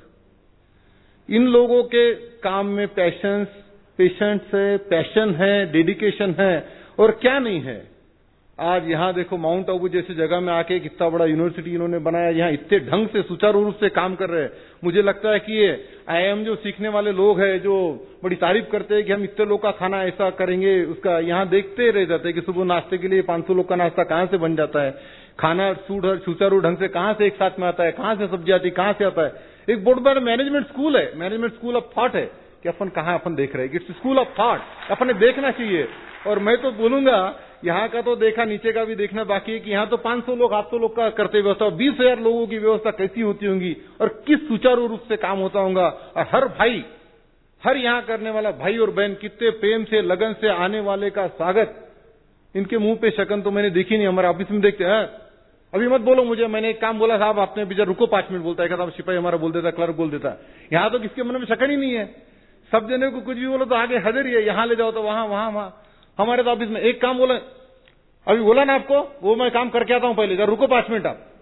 इन लोगों के काम में पैशंस पेशेंस है, पैशन है, डेडिकेशन है, और क्या नहीं है। आज यहां देखो माउंट आबू जैसी जगह में आके कितना बड़ा यूनिवर्सिटी इन्होंने बनाया, यहाँ इतने ढंग से सुचारू रूप से काम कर रहे हैं। मुझे लगता है कि ये आईआईएम जो सीखने वाले लोग हैं, जो बड़ी तारीफ करते हैं कि हम इतने लोग का खाना ऐसा करेंगे, उसका यहाँ देखते रह जाते हैं कि सुबह नाश्ते के लिए पांच सौ लोग का नाश्ता कहां से बन जाता है, खाना सुचारू ढंग से कहां से एक साथ में आता है, कहां से सब्जी आती, कहां से आता है। एक बहुत बड़ा मैनेजमेंट स्कूल है, मैनेजमेंट स्कूल ऑफ थॉट है कि अपन कहां अपन देख रहे हैं। इट्स स्कूल ऑफ थॉट, अपने देखना चाहिए। और मैं तो बोलूंगा यहाँ का तो देखा, नीचे का भी देखना बाकी है कि यहाँ तो पांच सौ लोग, आठ सौ लोग का करते व्यवस्था, बीस हजार लोगों की व्यवस्था कैसी होती होंगी और किस सुचारू रूप से काम होता होगा। और हर भाई, हर यहाँ करने वाला भाई और बहन कितने प्रेम से, लगन से आने वाले का स्वागत। इनके मुंह पे शकन तो मैंने देखी नहीं। हमारे ऑफिस में देखते हैं, अभी मत बोलो मुझे, मैंने एक काम बोला साहब, आपने अभी रुको पांच मिनट, बोलता है साहब सिपाही हमारा बोल देता, क्लर्क बोल देता। यहाँ तो किसके मन में शकन ही नहीं है। सब जने को कुछ भी बोलो तो आगे हाजिर ही है, यहाँ ले जाओ तो वहां वहां वहां। हमारे तो ऑफिस में एक काम बोला, अभी बोला ना आपको, वो मैं काम करके आता हूं पहले, जरा रुको पांच मिनट आप।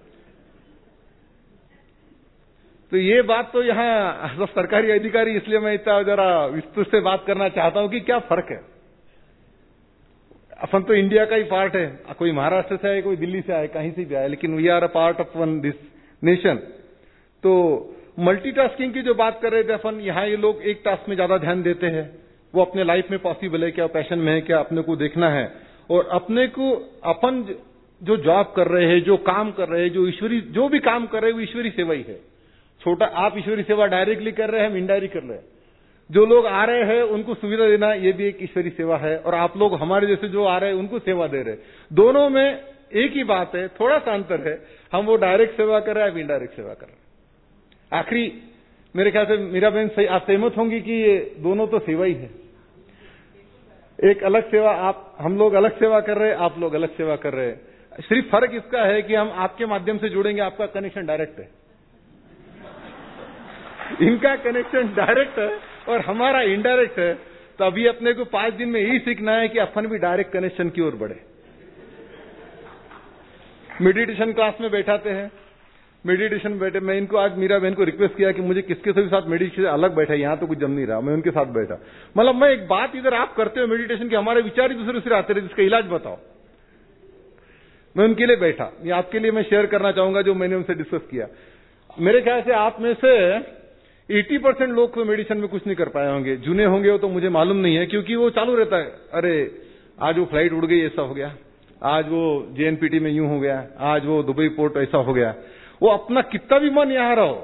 तो ये बात तो यहाँ सब सरकारी अधिकारी, इसलिए मैं इतना जरा विस्तृत से बात करना चाहता हूं कि क्या फर्क है। अपन तो इंडिया का ही पार्ट है, कोई महाराष्ट्र से आए, कोई दिल्ली से आए, कहीं से भी आए, लेकिन we are a part of one this nation. तो मल्टीटास्किंग की जो बात कर रहे थे अपन, यहाँ ये लोग एक टास्क में ज्यादा ध्यान देते हैं। वो अपने लाइफ में पॉसिबल है क्या, पैशन में है क्या, अपने को देखना है। और अपने को अपन जो जॉब कर रहे हैं, जो काम कर रहे हैं, जो ईश्वरी जो भी काम कर रहे हैं, वो ईश्वरी सेवा ही है। छोटा आप ईश्वरी सेवा डायरेक्टली कर रहे हैं, हम इनडायरेक्ट कर रहे हैं। जो लोग आ रहे हैं उनको सुविधा देना, ये भी एक ईश्वरी सेवा है। और आप लोग हमारे जैसे जो आ रहे हैं उनको सेवा दे रहे हैं। दोनों में एक ही बात है, थोड़ा सा अंतर है। हम वो डायरेक्ट सेवा कर रहे हैं, हम इनडायरेक्ट सेवा कर रहे हैं। आखिरी मेरे ख्याल से मीरा बहन सही आप सहमत होंगी कि ये दोनों तो सेवा ही है। एक अलग सेवा, आप हम लोग अलग सेवा कर रहे हैं, आप लोग अलग सेवा कर रहे हैं। सिर्फ फर्क इसका है कि हम आपके माध्यम से जुड़ेंगे, आपका कनेक्शन डायरेक्ट है। इनका कनेक्शन डायरेक्ट है और हमारा इनडायरेक्ट है। तो अभी अपने को पांच दिन में यही सीखना है कि अपन भी डायरेक्ट कनेक्शन की ओर बढ़े। मेडिटेशन क्लास में बैठाते हैं, मेडिटेशन बैठे, मैं इनको आज मीरा बहन को रिक्वेस्ट किया कि मुझे किसके से भी साथ मेडिटेशन अलग बैठा, यहां तो कुछ जम नहीं रहा, मैं उनके साथ बैठा। मतलब मैं एक बात, इधर आप करते हो मेडिटेशन की, हमारे विचार ही दूसरे दूसरे आते रहे, जिसका इलाज बताओ। मैं उनके लिए बैठा, ये आपके लिए मैं शेयर करना चाहूंगा जो मैंने उनसे डिस्कस किया। मेरे ख्याल से आप में से अस्सी परसेंट लोग तो मेडिसिन में कुछ नहीं कर पाए होंगे, जुने होंगे वो तो मुझे मालूम नहीं है, क्योंकि वो चालू रहता है। अरे आज वो फ्लाइट उड़ गई, ऐसा हो गया, आज वो जेएनपीटी में यूं हो गया, आज वो दुबई पोर्ट ऐसा हो गया। वो अपना कितना भी मन यहाँ रहो,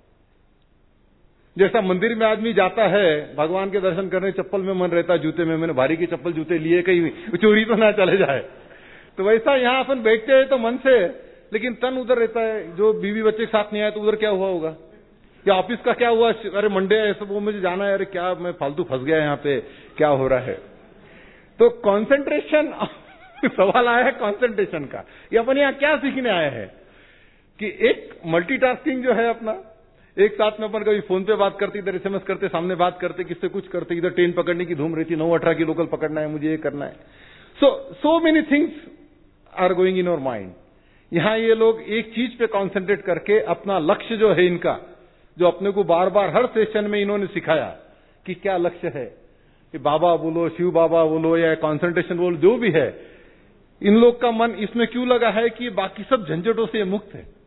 जैसा मंदिर में आदमी जाता है भगवान के दर्शन करने, चप्पल में मन रहता है, जूते में मैंने भारी की चप्पल जूते लिए कहीं चोरी तो ना चले जाए, तो वैसा यहाँ अपन बैठते हैं तो मन से, लेकिन तन उधर रहता है। जो बीवी बच्चे के साथ नहीं आए तो उधर क्या हुआ होगा, या ऑफिस का क्या हुआ, अरे मंडे है सब, वो मुझे जाना है, अरे क्या मैं फालतू फंस गया यहाँ पे, क्या हो रहा है। तो कॉन्सेंट्रेशन सवाल आया है कॉन्सेंट्रेशन का। ये अपन यहाँ क्या सीखने आए हैं कि एक मल्टीटास्किंग जो है अपना, एक साथ में अपन कभी फोन पे बात करते, इधर एसएमएस करते, सामने बात करते, किससे कुछ करते, इधर ट्रेन पकड़ने की धूम रहती, नौ अठारह की लोकल पकड़ना है, मुझे ये करना है। So so many things are going in our mind. यहां ये लोग एक चीज पे कॉन्सेंट्रेट करके अपना लक्ष्य जो है इनका, जो अपने को बार बार हर सेशन में इन्होंने सिखाया कि क्या लक्ष्य है, कि बाबा बोलो, शिव बाबा बोलो, या कॉन्सेंट्रेशन बोलो, जो भी है, इन लोग का मन इसमें क्यों लगा है कि बाकी सब झंझटों से मुक्त है।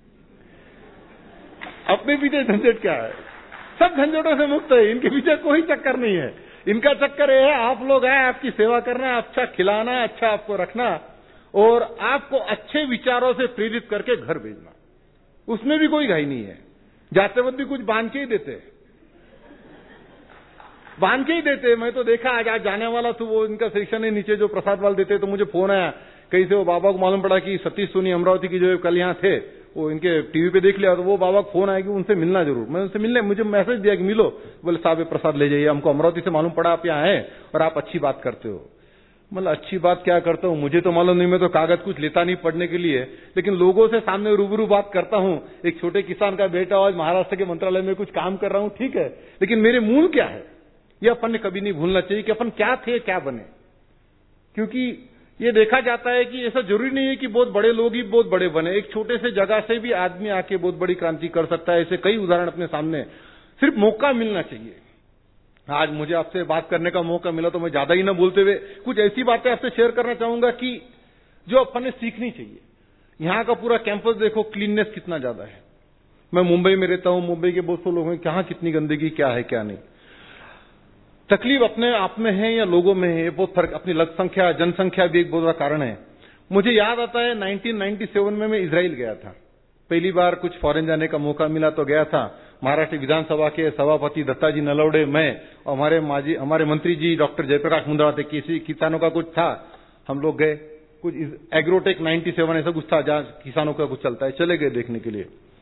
अपने पीछे झंझट क्या है, सब झंझटों से मुक्त है, इनके पीछे कोई चक्कर नहीं है। इनका चक्कर ये है, आप लोग आए, आपकी सेवा करना, अच्छा खिलाना, अच्छा आपको रखना, और आपको अच्छे विचारों से प्रेरित करके घर भेजना। उसमें भी कोई घाई नहीं है, जाते वक्त भी कुछ बांध के ही देते, बांध के ही देते। मैं तो देखा आज आज जाने वाला तो वो इनका सेक्शन है नीचे जो प्रसाद वाल देते, तो मुझे फोन आया कहीं से, वो बाबा को मालूम पड़ा कि सतीश सोनी अमरावती की जो कल यहाँ थे, वो इनके टीवी पे देख लिया, तो वो बाबा को फोन आया कि उनसे मिलना जरूर। मैं उनसे मिलने, मुझे मैसेज दिया कि मिलो, बोले साहब प्रसाद ले जाइए, हमको अमरावती से मालूम पड़ा आप यहाँ हैं और आप अच्छी बात करते हो। मतलब अच्छी बात क्या करता हूँ मुझे तो मालूम नहीं, मैं तो कागज कुछ लेता नहीं पढ़ने के लिए, लेकिन लोगों से सामने रूबरू बात करता हूँ। एक छोटे किसान का बेटा आज महाराष्ट्र के मंत्रालय में कुछ काम कर रहा हूँ, ठीक है, लेकिन मेरे मूल क्या है, ये अपन ने कभी नहीं भूलना चाहिए कि अपन क्या थे, क्या बने। क्योंकि ये देखा जाता है कि ऐसा जरूरी नहीं है कि बहुत बड़े लोग ही बहुत बड़े बने, एक छोटे से जगह से भी आदमी आके बहुत बड़ी क्रांति कर सकता है। ऐसे कई उदाहरण अपने सामने, सिर्फ मौका मिलना चाहिए। आज मुझे आपसे बात करने का मौका मिला तो मैं ज्यादा ही ना बोलते हुए कुछ ऐसी बातें आपसे शेयर करना चाहूंगा कि जो अपन ने सीखनी चाहिए। यहाँ का पूरा कैंपस देखो, क्लीननेस कितना ज्यादा है। मैं मुंबई में रहता हूँ, मुंबई के बहुत से लोग हैं, कहाँ कितनी गंदगी, क्या है क्या नहीं। तकलीफ अपने आप में है या लोगों में है, बहुत फर्क। अपनी लग संख्या, जनसंख्या भी एक बहुत बड़ा कारण है। मुझे याद आता है नाइनटीन नाइंटी सेवन में मैं इजराइल गया था, पहली बार कुछ फॉरेन जाने का मौका मिला तो गया था। महाराष्ट्र विधानसभा के सभापति दत्ताजी नलवड़े, मैं और हमारे माजी हमारे मंत्री जी डॉक्टर जयप्रकाश मुंद्रा थे, किसी किसानों का कुछ था, हम लोग गए। कुछ एग्रोटेक नाइंटी सेवन ऐसा कुछ था जहां किसानों का कुछ चलता है, चले गए देखने के लिए।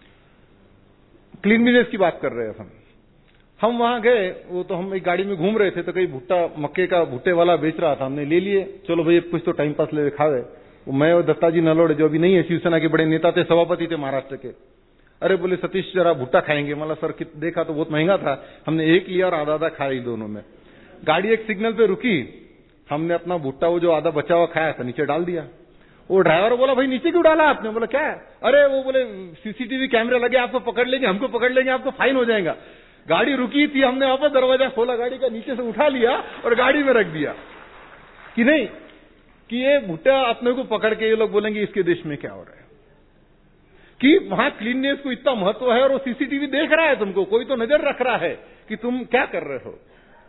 क्लीनलीनेस की बात कर रहे हैं हम हम वहां गए, वो तो हम एक गाड़ी में घूम रहे थे, तो कहीं भुट्टा मक्के का भुट्टे वाला बेच रहा था, हमने ले लिए, चलो भाई कुछ तो टाइम पास ले खा गए। मैं और दत्ताजी नलवड़े जो अभी नहीं है, शिवसेना के बड़े नेता थे, सभापति थे महाराष्ट्र के, अरे बोले सतीश जरा भुट्टा खाएंगे। मतलब सर देखा तो बहुत महंगा था, हमने एक लिया और आधा आधा खाया दोनों में। गाड़ी एक सिग्नल पे रुकी, हमने अपना भुट्टा वो जो आधा बचा हुआ खाया था नीचे डाल दिया। वो ड्राइवर बोला भाई नीचे क्यों डाला आपने? बोला क्या है? अरे वो बोले सीसीटीवी कैमरे लगे, आपको पकड़ लेंगे, हमको पकड़ लेंगे, आपको फाइन हो जाएगा। गाड़ी रुकी थी, हमने वापस दरवाजा खोला, गाड़ी का नीचे से उठा लिया और गाड़ी में रख दिया कि नहीं कि ये भुट्टा अपने को पकड़ के ये लोग बोलेंगे इसके देश में क्या हो रहा है, कि वहां क्लीननेस को इतना महत्व है और वो सीसीटीवी देख रहा है तुमको, कोई तो नजर रख रहा है कि तुम क्या कर रहे हो।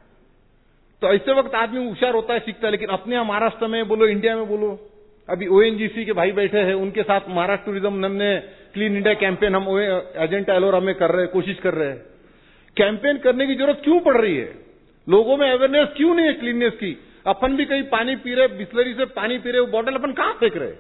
तो ऐसे वक्त आदमी होशियार होता है, सीखता है। लेकिन अपने यहाँ महाराष्ट्र में बोलो, इंडिया में बोलो, अभी ओएनजीसी के भाई बैठे हैं, उनके साथ महाराष्ट्र टूरिज्म हमने क्लीन इंडिया कैंपेन हम एजेंटा एलोरा में कर रहे हैं, कोशिश कर रहे हैं। कैंपेन करने की जरूरत क्यों पड़ रही है? लोगों में अवेयरनेस क्यों नहीं है क्लीननेस की? अपन भी कहीं पानी पी रहे, बिस्लरी से पानी पी रहे, वो बॉटल अपन कहां फेंक रहे?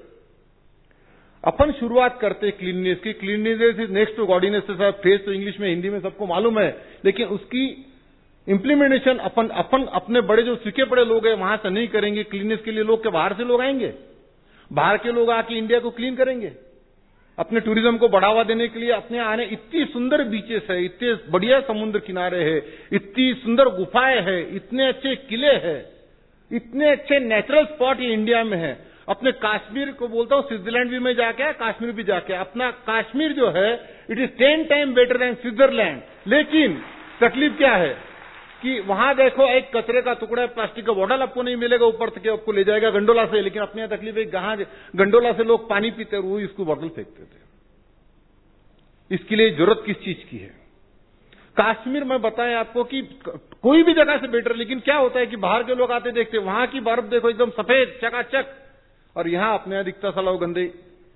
अपन शुरुआत करते क्लीननेस की। Cleanliness is next to godliness. Phrase तो इंग्लिश में, हिंदी में सबको मालूम है, लेकिन उसकी इंप्लीमेंटेशन अपन अपन अपने बड़े जो सीखे पड़े लोग हैं वहां से नहीं करेंगे। क्लीननेस के लिए लोग के बाहर से लोग आएंगे, बाहर के लोग आके इंडिया को क्लीन करेंगे। अपने टूरिज्म को बढ़ावा देने के लिए अपने आने इतनी सुंदर बीचेस है, इतने बढ़िया समुद्र किनारे है, इतनी सुंदर गुफाएं है, इतने अच्छे किले हैं, इतने अच्छे नेचुरल स्पॉट ये इंडिया में है। अपने कश्मीर को बोलता हूं, स्विट्जरलैंड भी मैं जाके आया, कश्मीर भी जाके। अपना कश्मीर जो है it is ten time better than Switzerland. लेकिन तकलीफ क्या है कि वहां देखो एक कचरे का टुकड़ा, प्लास्टिक का बॉटल आपको नहीं मिलेगा, ऊपर तक आपको ले जाएगा गंडोला से। लेकिन अपने यहाँ तकलीफ है, कहां गंडोला से लोग पानी पीते वो इसको बॉटल फेंकते थे। इसके लिए जरूरत किस चीज की है? कश्मीर में बताएं आपको कि कोई भी जगह से बेटर, लेकिन क्या होता है कि बाहर के लोग आते देखते वहां की बर्फ देखो एकदम सफेद चकाचक, और यहां अपने यहां दिखता साला वो गंदे।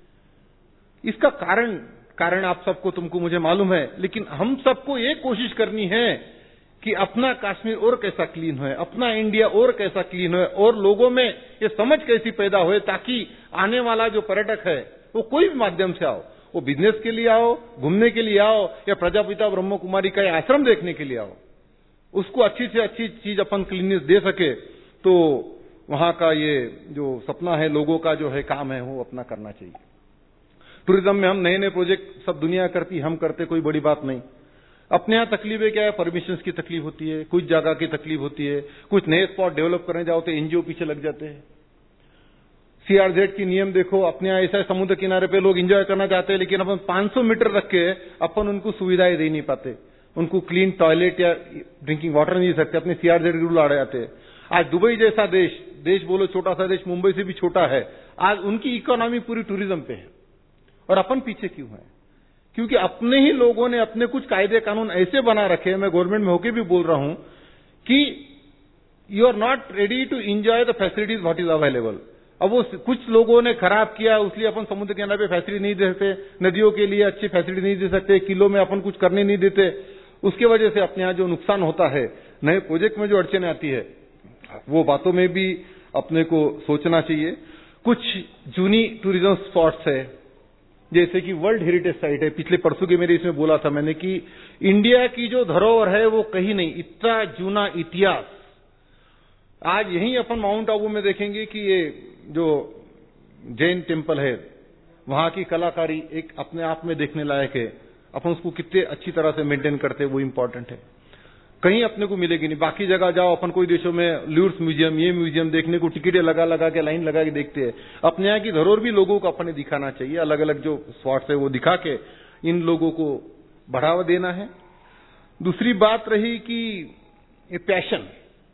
इसका कारण कारण आप सबको तुमको मुझे मालूम है, लेकिन हम सबको ये कोशिश करनी है कि अपना कश्मीर और कैसा क्लीन हो, अपना इंडिया और कैसा क्लीन हो, और लोगों में ये समझ कैसी पैदा हो, ताकि आने वाला जो पर्यटक है वो कोई भी माध्यम से आओ, वो बिजनेस के लिए आओ, घूमने के लिए आओ, या प्रजापिता ब्रह्म कुमारी का आश्रम देखने के लिए आओ, उसको अच्छी से अच्छी चीज अपन क्लीननेस दे सके, तो वहां का ये जो सपना है, लोगों का जो है काम है, वो अपना करना चाहिए। टूरिज्म में हम नए नए प्रोजेक्ट सब दुनिया करती, हम करते, कोई बड़ी बात नहीं। अपने यहां तकलीफें क्या है, परमिशन की तकलीफ होती है, कुछ जगह की तकलीफ होती है, कुछ नए स्पॉट डेवलप करने जाओ तो एनजीओ पीछे लग जाते हैं। सीआरजेड की नियम देखो, अपने यहां ऐसा समुद्र किनारे पे लोग एंजॉय करना चाहते हैं, लेकिन अपन पांच सौ मीटर रख के अपन उनको सुविधाएं दे नहीं पाते, उनको क्लीन टॉयलेट या ड्रिंकिंग वाटर नहीं दे सकते, अपने सीआरजेड रूल आड़े जाते हैं। आज दुबई जैसा देश, देश बोलो छोटा सा देश, मुंबई से भी छोटा है, आज उनकी इकोनॉमी पूरी टूरिज्म पे है, और अपन पीछे क्यों है? क्योंकि अपने ही लोगों ने अपने कुछ कायदे कानून ऐसे बना रखे, मैं गवर्नमेंट में होकर भी बोल रहा हूं कि you are not ready to enjoy the facilities what is available. अब वो कुछ लोगों ने खराब किया, इसलिए अपन समुद्र किनारे पे फैसिलिटी नहीं दे सकते, नदियों के लिए अच्छी फैसिलिटी नहीं दे सकते, किलो में अपन कुछ करने नहीं देते, उसके वजह से अपने यहां जो नुकसान होता है, नए प्रोजेक्ट में जो अड़चने आती है, वो बातों में भी अपने को सोचना चाहिए। कुछ जूनी टूरिज्म स्पॉट्स है, जैसे कि वर्ल्ड हेरिटेज साइट है, पिछले परसों के मेरे इसमें बोला था मैंने कि इंडिया की जो धरोहर है वो कहीं नहीं, इतना जूना इतिहास। आज यहीं अपन माउंट आबू में देखेंगे कि ये जो जैन टेम्पल है, वहां की कलाकारी एक अपने आप में देखने लायक है, अपन उसको कितने अच्छी तरह से मेंटेन करते हैं वो इंपॉर्टेंट है, कहीं अपने को मिलेगी नहीं। बाकी जगह जाओ, अपन कोई देशों में ल्यूर्स म्यूजियम, ये म्यूजियम देखने को टिकटें लगा लगा के लाइन लगा के देखते हैं। अपने यहाँ की धरोहर भी लोगों को अपने दिखाना चाहिए, अलग अलग जो स्पॉट्स है वो दिखा के इन लोगों को बढ़ावा देना है। दूसरी बात रही कि ये passion,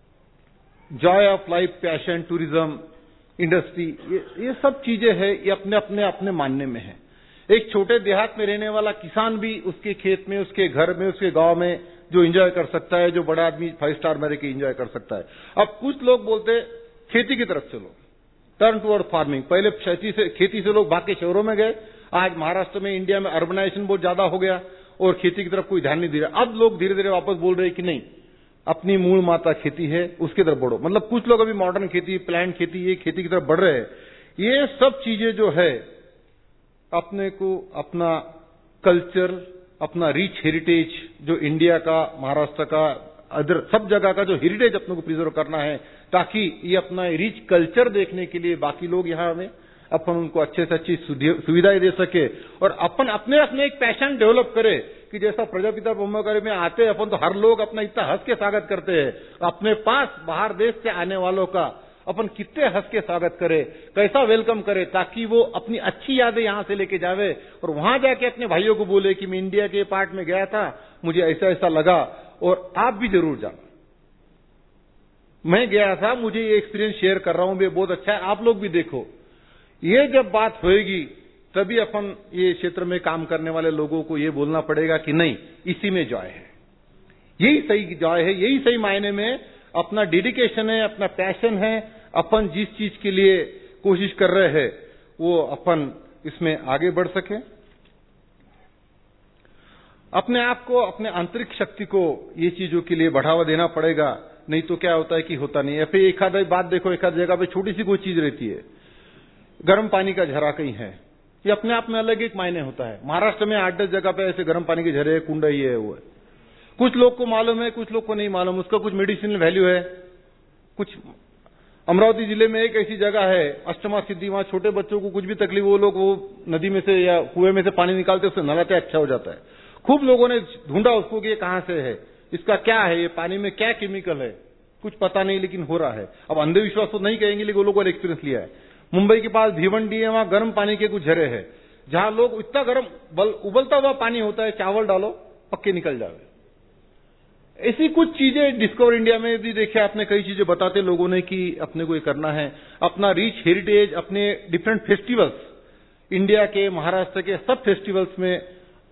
joy of life, passion, tourism industry, ये, ये सब चीजें हैं, ये अपने अपने अपने मानने में है। एक छोटे देहात में रहने वाला किसान भी उसके खेत में, उसके घर में, उसके गांव में जो एंजॉय कर सकता है, जो बड़ा आदमी फाइव स्टार में रह के एंजॉय कर सकता है। अब कुछ लोग बोलते खेती की तरफ चलो, टर्न टूवर्ड फार्मिंग। पहले खेती से खेती से लोग भाग के शहरों में गए, आज महाराष्ट्र में, इंडिया में अर्बनाइजेशन बहुत ज्यादा हो गया और खेती की तरफ कोई ध्यान नहीं दे रहा। अब लोग धीरे धीरे वापस बोल रहे हैं कि नहीं, अपनी मूल माता खेती है, उसकी तरफ बढ़ो। मतलब कुछ लोग अभी मॉडर्न खेती, प्लांट खेती, ये खेती की तरफ बढ़ रहे हैं। ये सब चीजें जो है अपने को अपना कल्चर, अपना रिच हेरिटेज जो इंडिया का, महाराष्ट्र का, अदर सब जगह का जो हेरिटेज अपने को प्रिजर्व करना है, ताकि ये अपना रिच कल्चर देखने के लिए बाकी लोग यहाँ में अपन उनको अच्छे से अच्छी सुविधाएं दे सके, और अपन अपने अपने एक पैशन डेवलप करे कि जैसा प्रजापिता ब्रह्मकुमारी में आते हैं अपन तो हर लोग अपना इतना हंस के स्वागत करते हैं, अपने पास बाहर देश से आने वालों का अपन कितने हंस के स्वागत करे, कैसा वेलकम करे, ताकि वो अपनी अच्छी यादें यहां से लेके जावे और वहां जाके अपने भाइयों को बोले कि मैं इंडिया के पार्ट में गया था, मुझे ऐसा ऐसा लगा और आप भी जरूर जाना। मैं गया था, मुझे ये एक्सपीरियंस शेयर कर रहा हूं, ये बहुत अच्छा है, आप लोग भी देखो। ये जब बात होएगी तभी अपन ये क्षेत्र में काम करने वाले लोगों को ये बोलना पड़ेगा कि नहीं, इसी में जॉय है, यही सही जॉय है, यही सही मायने में अपना डेडिकेशन है, अपना पैशन है। अपन जिस चीज के लिए कोशिश कर रहे हैं वो अपन इसमें आगे बढ़ सके। अपने आप को, अपने आंतरिक शक्ति को ये चीजों के लिए बढ़ावा देना पड़ेगा, नहीं तो क्या होता है कि होता नहीं है। फिर एक आधा बात देखो, एक आधी जगह पे छोटी सी कोई चीज रहती है, गर्म पानी का झरा कहीं है, ये अपने आप में अलग एक मायने होता है। महाराष्ट्र में आठ दस जगह पे ऐसे गर्म पानी के झरे, कुंड ही है, वो है। कुछ लोग को मालूम है, कुछ लोग को नहीं मालूम, उसका कुछ मेडिसिनल वैल्यू है। कुछ अमरावती जिले में एक ऐसी जगह है अष्टमा सिद्धि, वहां छोटे बच्चों को कुछ भी तकलीफ, वो लोग वो नदी में से या कुएं में से पानी निकालते, उससे नहाते, अच्छा हो जाता है। खूब लोगों ने ढूंढा उसको कि ये कहां से है, इसका क्या है, ये पानी में क्या केमिकल है, कुछ पता नहीं, लेकिन हो रहा है। अब अंधविश्वास तो नहीं कहेंगे, लेकिन वो लोगों ने एक्सपीरियंस लिया है। मुंबई के पास भिवंडी है, वहां गर्म पानी के कुछ झरे हैं, जहां लोग इतना गर्म बल उबलता हुआ पानी होता है, चावल डालो पक्के निकल जावे। ऐसी कुछ चीजें डिस्कवर इंडिया में भी देखिए आपने, कई चीजें बताते लोगों ने कि अपने को ये करना है। अपना रिच हेरिटेज, अपने डिफरेंट फेस्टिवल्स, इंडिया के, महाराष्ट्र के सब फेस्टिवल्स में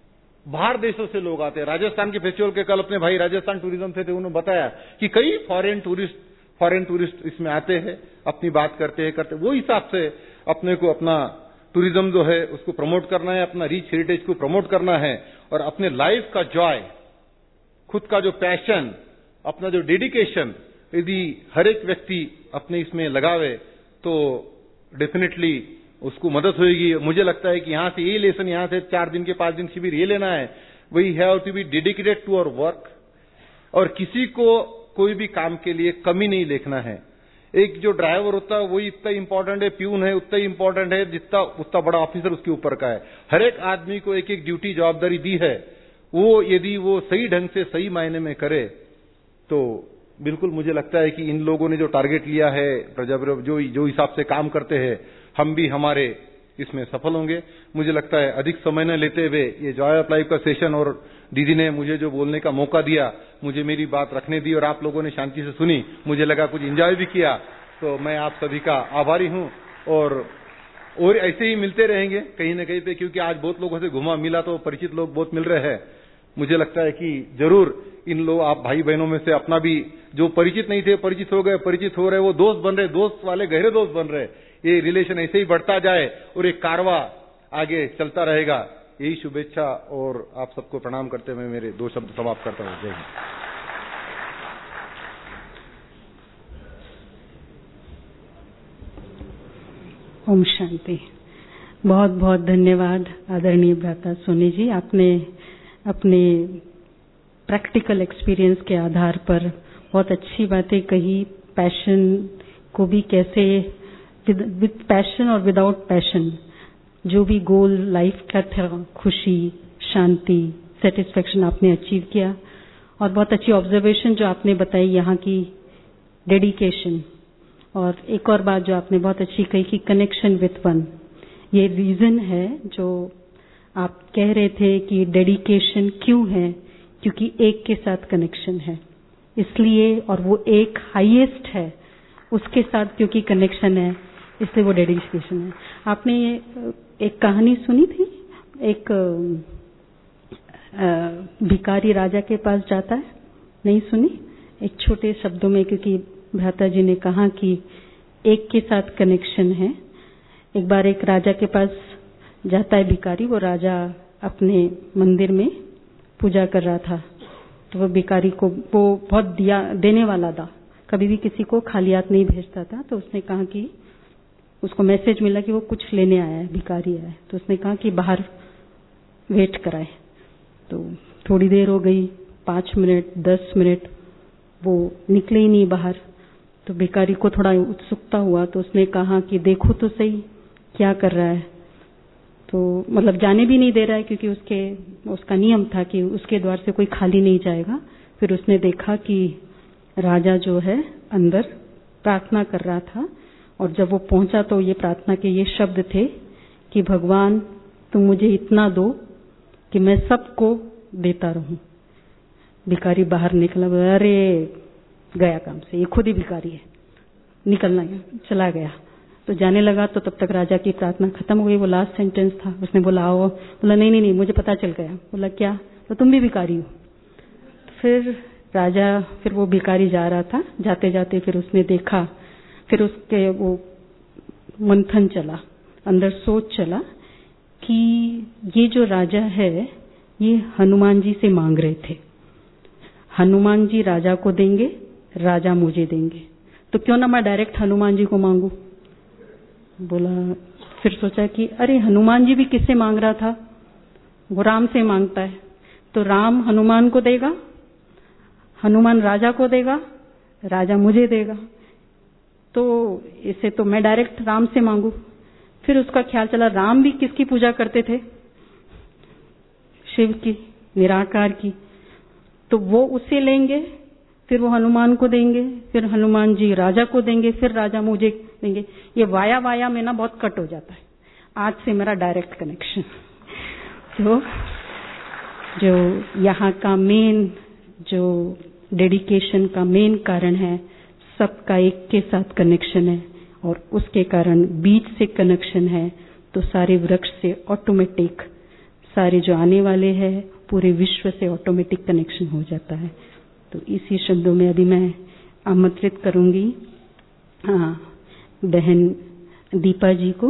बाहर देशों से लोग आते हैं। राजस्थान के फेस्टिवल के कल अपने भाई राजस्थान टूरिज्म से थे, उन्होंने बताया कि कई फॉरेन टूरिस्ट फॉरेन टूरिस्ट इसमें आते हैं, अपनी बात करते हैं करते वो हिसाब से अपने को अपना टूरिज्म जो है उसको प्रमोट करना है, अपना रिच हेरिटेज को प्रमोट करना है और अपने लाइफ का जॉय, खुद का जो पैशन, अपना जो डेडिकेशन यदि हर एक व्यक्ति अपने इसमें लगावे तो डेफिनेटली उसको मदद होगी। मुझे लगता है कि यहां से ये लेसन, यहां से चार दिन के पांच दिन शिविर ये लेना है, we have to be dedicated to our work और किसी को कोई भी काम के लिए कमी नहीं देखना है। एक जो ड्राइवर होता है वही इतना इंपॉर्टेंट है, प्यून है उतना ही इंपॉर्टेंट है जितना उतना बड़ा ऑफिसर उसके ऊपर का है। हर एक आदमी को एक एक ड्यूटी जवाबदारी दी है, वो यदि वो सही ढंग से सही मायने में करे तो बिल्कुल मुझे लगता है कि इन लोगों ने जो टारगेट लिया है, जो जो हिसाब से काम करते हैं, हम भी हमारे इसमें सफल होंगे। मुझे लगता है अधिक समय न लेते हुए ये जॉय ऑफ लाइफ का सेशन और दीदी ने मुझे जो बोलने का मौका दिया, मुझे मेरी बात रखने दी और आप लोगों ने शांति से सुनी, मुझे लगा कुछ एंजॉय भी किया, तो मैं आप सभी का आभारी हूं और और ऐसे ही मिलते रहेंगे कहीं न कहीं पे, क्योंकि आज बहुत लोगों से घुमा मिला तो परिचित लोग बहुत मिल रहे हैं। मुझे लगता है कि जरूर इन लोग आप भाई बहनों में से अपना भी जो परिचित नहीं थे परिचित हो गए, परिचित हो रहे, वो दोस्त बन रहे, दोस्त वाले गहरे दोस्त बन रहे। ये रिलेशन ऐसे ही बढ़ता जाए और एक कारवा आगे चलता रहेगा, यही शुभेच्छा और आप सबको प्रणाम करते हुए मेरे दो शब्द समाप्त करता हूं। जय हिंद।
ओम शांति। बहुत बहुत धन्यवाद आदरणीय भ्राता सोनी जी, आपने अपने प्रैक्टिकल एक्सपीरियंस के आधार पर बहुत अच्छी बातें कही। पैशन को भी कैसे विद पैशन और विदाउट पैशन जो भी गोल लाइफ का था, खुशी, शांति, सेटिस्फेक्शन आपने अचीव किया और बहुत अच्छी ऑब्जर्वेशन जो आपने बताई यहाँ की, डेडिकेशन। और एक और बात जो आपने बहुत अच्छी कही कि कनेक्शन विथ वन, ये रीजन है जो आप कह रहे थे कि डेडिकेशन क्यों है, क्योंकि एक के साथ कनेक्शन है इसलिए, और वो एक हाईएस्ट है उसके साथ क्योंकि कनेक्शन है इसलिए वो डेडिकेशन है। आपने एक कहानी सुनी थी, एक भिखारी राजा के पास जाता है, नहीं सुनी? एक छोटे शब्दों में, क्योंकि भ्राता जी ने कहा कि एक के साथ कनेक्शन है। एक बार एक राजा के पास जाता है भिखारी, वो राजा अपने मंदिर में पूजा कर रहा था, तो वो भिखारी को वो बहुत दिया देने वाला था, कभी भी किसी को खाली हाथ नहीं भेजता था। तो उसने कहा कि उसको मैसेज मिला कि वो कुछ लेने आया है, भिखारी आया है, तो उसने कहा कि बाहर वेट कराए। तो थोड़ी देर हो गई, पांच मिनट, दस मिनट, वो निकले ही नहीं बाहर। तो भिखारी को थोड़ा उत्सुकता हुआ, तो उसने कहा कि देखो तो सही क्या कर रहा है। तो मतलब जाने भी नहीं दे रहा है, क्योंकि उसके उसका नियम था कि उसके द्वार से कोई खाली नहीं जाएगा। फिर उसने देखा कि राजा जो है अंदर प्रार्थना कर रहा था, और जब वो पहुंचा तो ये प्रार्थना के ये शब्द थे कि भगवान तुम मुझे इतना दो कि मैं सबको देता रहूं। भिखारी बाहर निकला, अरे गया काम से, ये खुद ही भिखारी है, निकलना चला गया। तो जाने लगा तो तब तक राजा की प्रार्थना खत्म हो गई। वो लास्ट सेंटेंस था, उसने बोला आओ, बोला नहीं नहीं नहीं मुझे पता चल गया। बोला क्या? तो तुम भी भिखारी हो। फिर राजा, फिर वो भिखारी जा रहा था, जाते जाते फिर उसने देखा, फिर उसके वो मंथन चला, अंदर सोच चला कि ये जो राजा है ये हनुमान जी से मांग रहे थे, हनुमान जी राजा को देंगे, राजा मुझे देंगे, तो क्यों ना मैं डायरेक्ट हनुमान जी को मांगू। बोला, फिर सोचा कि अरे हनुमान जी भी किससे मांग रहा था? वो राम से मांगता है, तो राम हनुमान को देगा, हनुमान राजा को देगा, राजा मुझे देगा, तो इसे तो मैं डायरेक्ट राम से मांगू। फिर उसका ख्याल चला राम भी किसकी पूजा करते थे? शिव की, निराकार की, तो वो उससे लेंगे, फिर वो हनुमान को देंगे, फिर हनुमान जी राजा को देंगे, फिर राजा मुझे देंगे। ये वाया वाया में ना बहुत कट हो जाता है। आज से मेरा डायरेक्ट कनेक्शन। जो जो यहाँ का मेन जो डेडिकेशन का मेन कारण है, सबका एक के साथ कनेक्शन है, और उसके कारण बीज से कनेक्शन है, तो सारे वृक्ष से ऑटोमेटिक सारे जो आने वाले हैं पूरे विश्व से ऑटोमेटिक कनेक्शन हो जाता है। तो इसी शब्दों में अभी मैं आमंत्रित करूंगी हाँ, बहन दीपा जी को।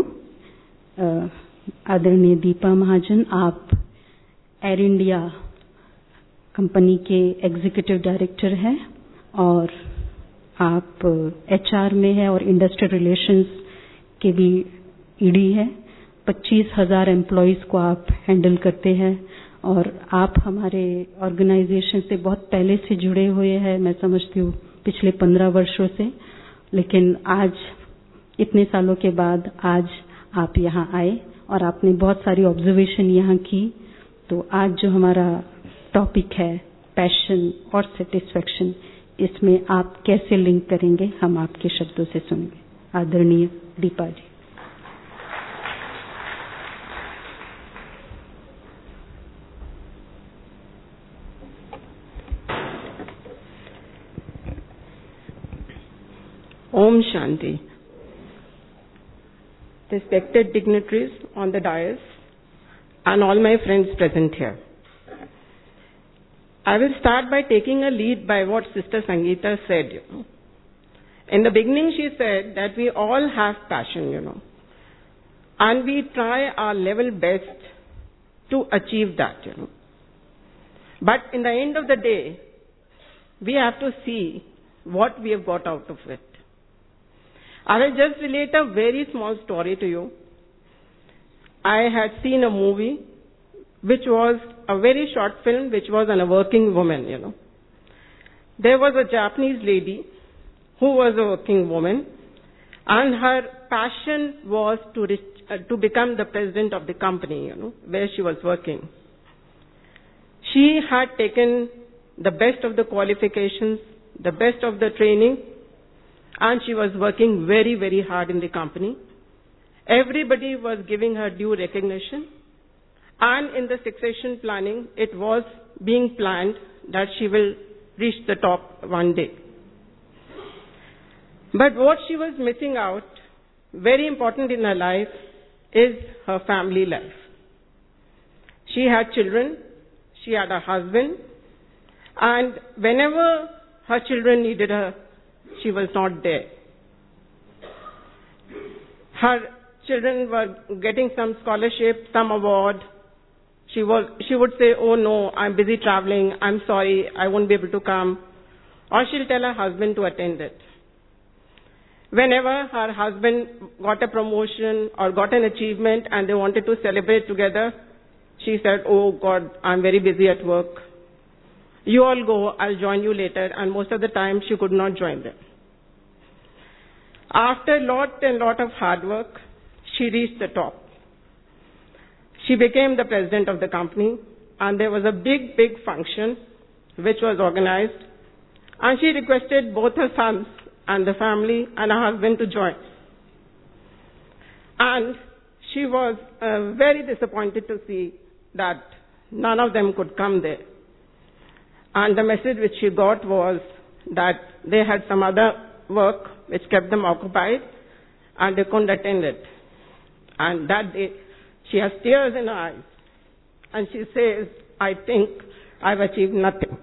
आदरणीय दीपा महाजन, आप एयर इंडिया कंपनी के एग्जीक्यूटिव डायरेक्टर हैं और आप एचआर में हैं और इंडस्ट्रियल रिलेशंस के भी ईडी है। पच्चीस हजार एम्प्लॉइज को आप हैंडल करते हैं और आप हमारे ऑर्गेनाइजेशन से बहुत पहले से जुड़े हुए हैं, मैं समझती हूँ पिछले पंद्रह वर्षों से। लेकिन आज इतने सालों के बाद आज आप यहाँ आए और आपने बहुत सारी ऑब्जर्वेशन यहाँ की। तो आज जो हमारा टॉपिक है पैशन और सेटिस्फैक्शन, इसमें आप कैसे लिंक करेंगे, हम आपके शब्दों से सुनेंगे। आदरणीय दीपा जी।
Om Shanti. Respected dignitaries on the dais and all my friends present here. I will start by taking a lead by what Sister Sangeeta said. You know. In the beginning she said that we all have passion, you know, and we try our level best to achieve that, you know. But in the end of the day, we have to see what we have got out of it. I will just relate a very small story to you. I had seen a movie which was a very short film which was on a working woman, you know. There was a Japanese lady who was a working woman and her passion was to reach, uh, to become the president of the company, you know, where she was working. She had taken the best of the qualifications, the best of the training, and she was working very, very hard in the company. Everybody was giving her due recognition. And in the succession planning, it was being planned that she will reach the top one day. But what she was missing out, very important in her life, is her family life. She had children, she had a husband, and whenever her children needed her, she was not there. Her children were getting some scholarship, some award. She was, she would say, oh no, I'm busy traveling, I'm sorry, I won't be able to come. Or she'll tell her husband to attend it. Whenever her husband got a promotion or got an achievement and they wanted to celebrate together, she said, oh God, I'm very busy at work. You all go, I'll join you later. And most of the time she could not join them. After lot and lot of hard work, she reached the top. She became the president of the company, and there was a big, big function which was organized, and she requested both her sons and the family and her husband to join. And she was uh, very disappointed to see that none of them could come there. And the message which she got was that they had some other work which kept them occupied and they couldn't attend it. And that day, she has tears in her eyes. And she says, I think I've achieved nothing.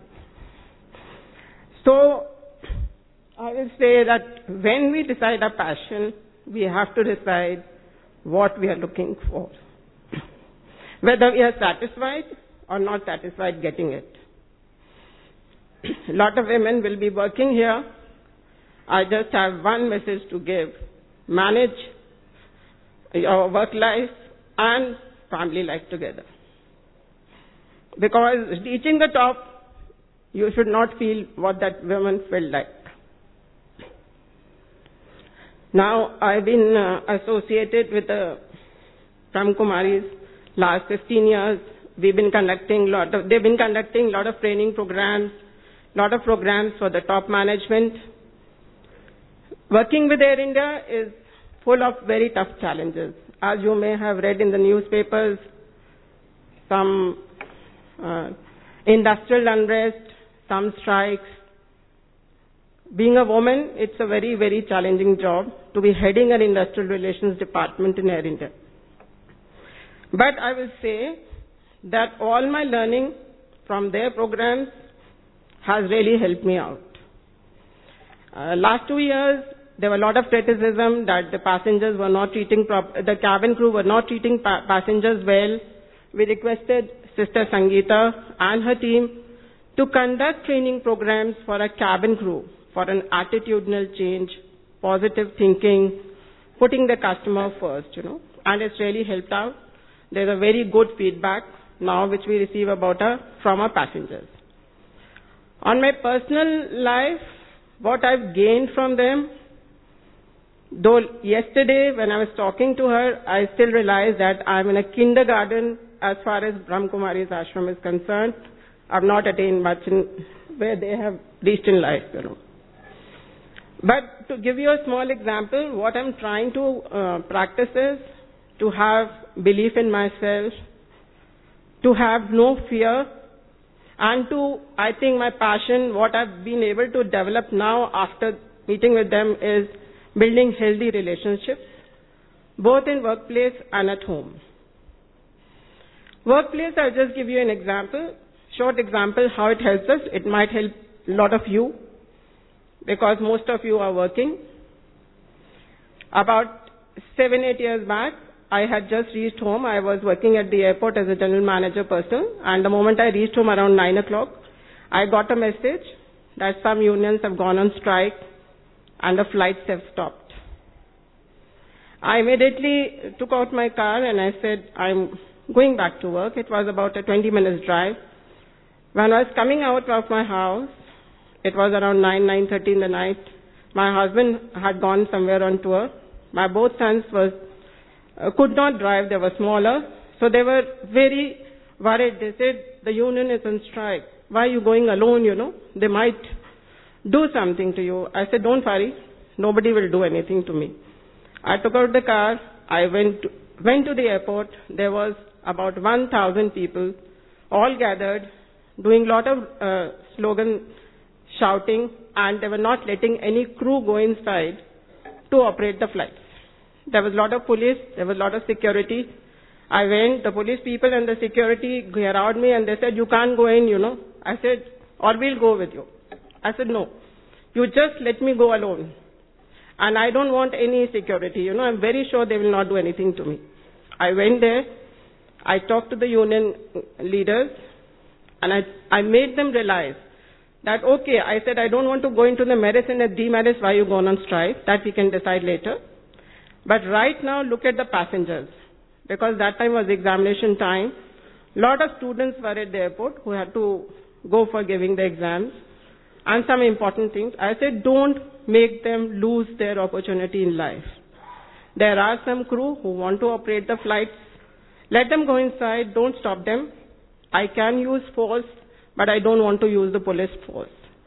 So, I will say that when we decide our passion, we have to decide what we are looking for. Whether we are satisfied or not satisfied getting it. A lot of women will be working here. I just have one message to give. Manage your work life and family life together. Because reaching the top, you should not feel what that woman felt like. Now, I've been uh, associated with the Brahma Kumaris last fifteen years. We've been conducting lot of, they've been conducting a lot of training programs, lot of programs for the top management. Working with Air India is full of very tough challenges. As you may have read in the newspapers, some uh, industrial unrest, some strikes. Being a woman, it's a very, very challenging job to be heading an industrial relations department in Air India. But I will say that all my learning from their programs has really helped me out. Uh, last two years, there were a lot of criticism that the passengers were not treating, prop- the cabin crew were not treating pa- passengers well. We requested Sister Sangeeta and her team to conduct training programs for a cabin crew for an attitudinal change, positive thinking, putting the customer first, you know, and it's really helped out. There's a very good feedback now which we receive about our, from our passengers. On my personal life, what I've gained from them, though yesterday when I was talking to her, I still realized that I'm in a kindergarten as far as Brahmakumari's ashram is concerned. I've not attained much in where they have reached in life, you know. But to give you a small example, what I'm trying to uh, practice is to have belief in myself, to have no fear, and to, I think my passion, what I've been able to develop now after meeting with them is building healthy relationships, both in workplace and at home. Workplace, I'll just give you an example, short example, how it helps us. It might help a lot of you, because most of you are working. About seven, eight years back, I had just reached home. I was working at the airport as a general manager person, and the moment I reached home around nine o'clock, I got a message that some unions have gone on strike and the flights have stopped. I immediately took out my car and I said, I'm going back to work. It was about a twenty minutes drive. When I was coming out of my house, it was around nine, nine thirty in the night. My husband had gone somewhere on tour. My both sons was uh, could not drive. They were smaller. So they were very worried. They said, the union is on strike. Why are you going alone, you know? They might do something to you. I said, don't worry. Nobody will do anything to me. I took out the car. I went to, went to the airport. There was about one thousand people all gathered, doing a lot of uh, slogan shouting, and they were not letting any crew go inside to operate the flights. There was a lot of police, there was a lot of security. I went, the police people and the security around me, and they said, you can't go in, you know. I said, or we'll go with you. I said, no, you just let me go alone. And I don't want any security, you know. I'm very sure they will not do anything to me. I went there, I talked to the union leaders, and I, I made them realize that, okay, I said, I don't want to go into the merits and the demerits why you gone on strike. That we can decide later. But right now, look at the passengers. Because that time was examination time. A lot of students were at the airport who had to go for giving the exams. And some important things. I said, don't make them lose their opportunity in life. There are some crew who want to operate the flights. Let them go inside. Don't stop them. I can use force, but I don't want to use the police force.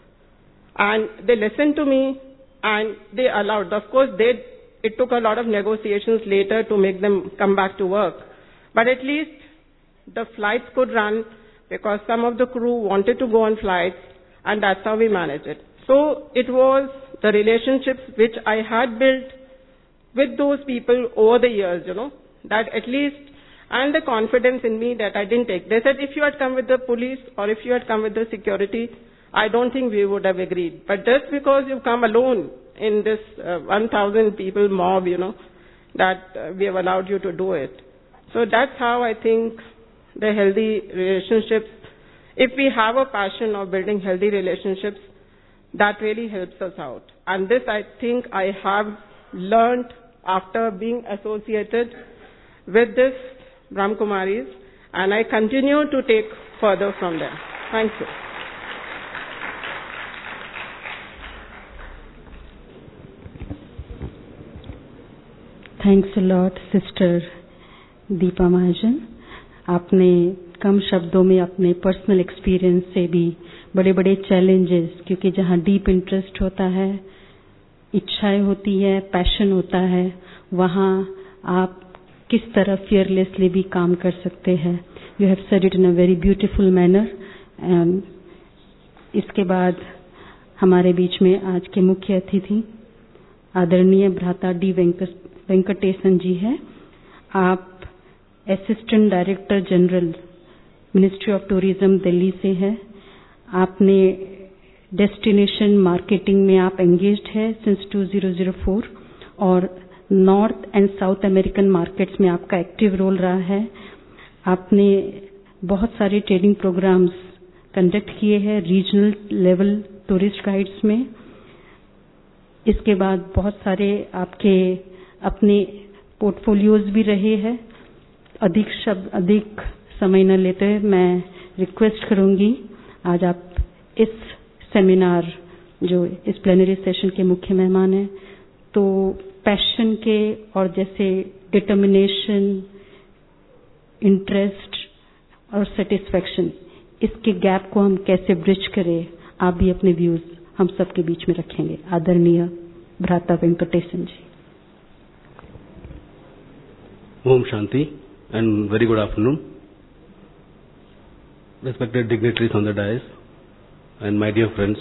And they listened to me, and they allowed. Of course, they, it took a lot of negotiations later to make them come back to work. But at least the flights could run because some of the crew wanted to go on flights, and that's how we managed it. So it was the relationships which I had built with those people over the years, you know, that at least, and the confidence in me that I didn't take. They said, if you had come with the police or if you had come with the security, I don't think we would have agreed. But just because you've come alone in this uh, one thousand people mob, you know, that uh, we have allowed you to do it. So that's how I think the healthy relationships, if we have a passion of building healthy relationships, that really helps us out. And this I think I have learned after being associated with this Brahmakumaris, and I continue to take further from them. Thank you.
Thanks a lot, Sister Deepa Mahajan. आपने कम शब्दों में अपने personal experience से भी बड़े बड़े challenges, क्योंकि जहाँ डीप इंटरेस्ट होता है, इच्छाएं होती है, पैशन होता है, वहाँ आप किस तरह फियरलेसली भी काम कर सकते हैं. You have said it in a very beautiful manner. And इसके बाद हमारे बीच में आज के मुख्य अतिथि आदरणीय भ्राता डी वेंकटेशन जी है. आप assistant director general ministry of tourism Delhi से है। आपने डेस्टिनेशन मार्केटिंग में आप एंगेज्ड है सिंस टू थाउज़ेंड फोर और north and south American markets में आपका एक्टिव रोल रहा है। आपने बहुत सारे ट्रेनिंग प्रोग्राम्स कंडक्ट किए हैं रीजनल लेवल टूरिस्ट गाइड्स में। इसके बाद बहुत सारे आपके अपने पोर्टफोलियोज भी रहे हैं। अधिक शब्द अधिक समय न लेते हुए मैं रिक्वेस्ट करूंगी आज आप इस सेमिनार जो इस प्लेनरी सेशन के मुख्य मेहमान हैं तो पैशन के और जैसे डिटर्मिनेशन, इंटरेस्ट और सेटिस्फैक्शन, इसके गैप को हम कैसे ब्रिज करें, आप भी अपने व्यूज हम सबके बीच में रखेंगे। आदरणीय भ्राता वेंकटेशन जी।
ओम शांति and very good afternoon. Respected dignitaries on the dais and my dear friends,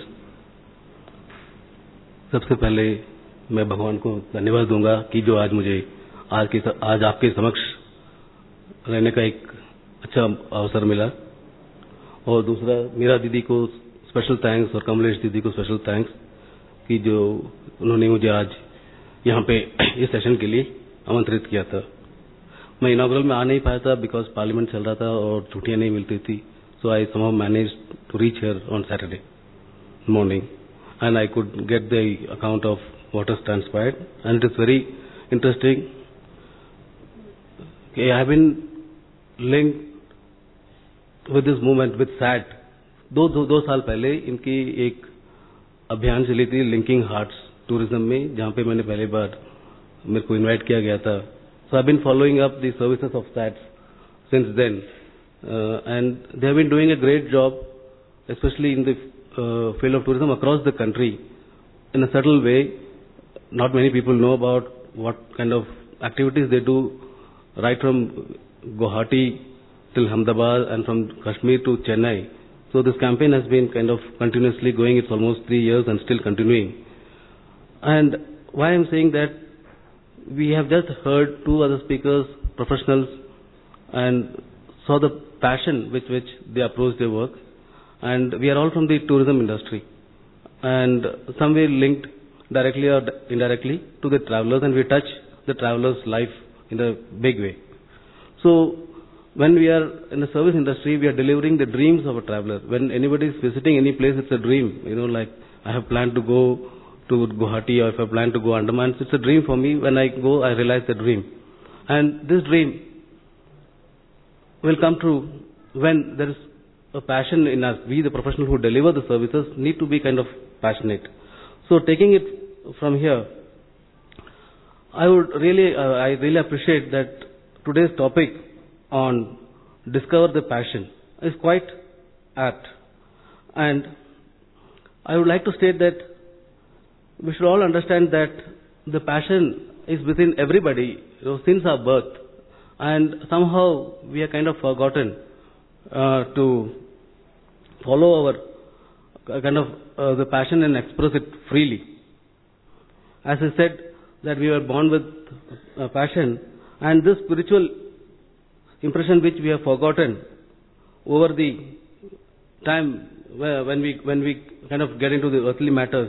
सबसे पहले मैं भगवान को धन्यवाद दूंगा कि जो आज मुझे आज के आज आपके समक्ष रहने का एक अच्छा अवसर मिला। और दूसरा मीरा दीदी को स्पेशल थैंक्स और कमलेश दीदी को स्पेशल थैंक्स कि जो उन्होंने मुझे आज यहाँ पे इस सेशन के लिए आमंत्रित किया था। मैं इनॉग्रल में आ नहीं पाया था बिकॉज पार्लियामेंट चल रहा था और छुट्टियाँ नहीं मिलती थी। So I somehow managed to reach here on Saturday morning and I could get the account of what has transpired and it is very interesting. I have been linked with this movement with S A T. दो दो दो साल पहले इनकी एक अभियान चली थी लिंकिंग हार्ट्स टूरिज्म में, जहाँ पे मैंने पहली बार मेरे को इनवाइट किया गया था। So I've been following up the services of S A T since then. Uh, and they have been doing a great job, especially in the uh, field of tourism across the country in a subtle way. Not many people know about what kind of activities they do right from Guwahati till Ahmedabad and from Kashmir to Chennai. So this campaign has been kind of continuously going. It's almost three years and still continuing. And why I'm saying that, we have just heard two other speakers, professionals, and saw the passion with which they approach their work. And we are all from the tourism industry and some way linked directly or indirectly to the travelers, and we touch the travelers' life in a big way. So when we are in the service industry, we are delivering the dreams of a traveler. When anybody is visiting any place, it's a dream. You know, like I have planned to go to Guwahati, or if I plan to go Andaman, it's a dream for me. When I go, I realize the dream. And this dream will come true when there is a passion in us. We, the professionals who deliver the services, need to be kind of passionate. So taking it from here, I would really, uh, I really appreciate that today's topic on discover the passion is quite apt. And I would like to state that we should all understand that the passion is within everybody, you know, since our birth. And somehow we are kind of forgotten uh, to follow our uh, kind of uh, the passion and express it freely. As I said, that we were born with uh, passion, and this spiritual impression which we have forgotten over the time where, when we when we kind of get into the earthly matters.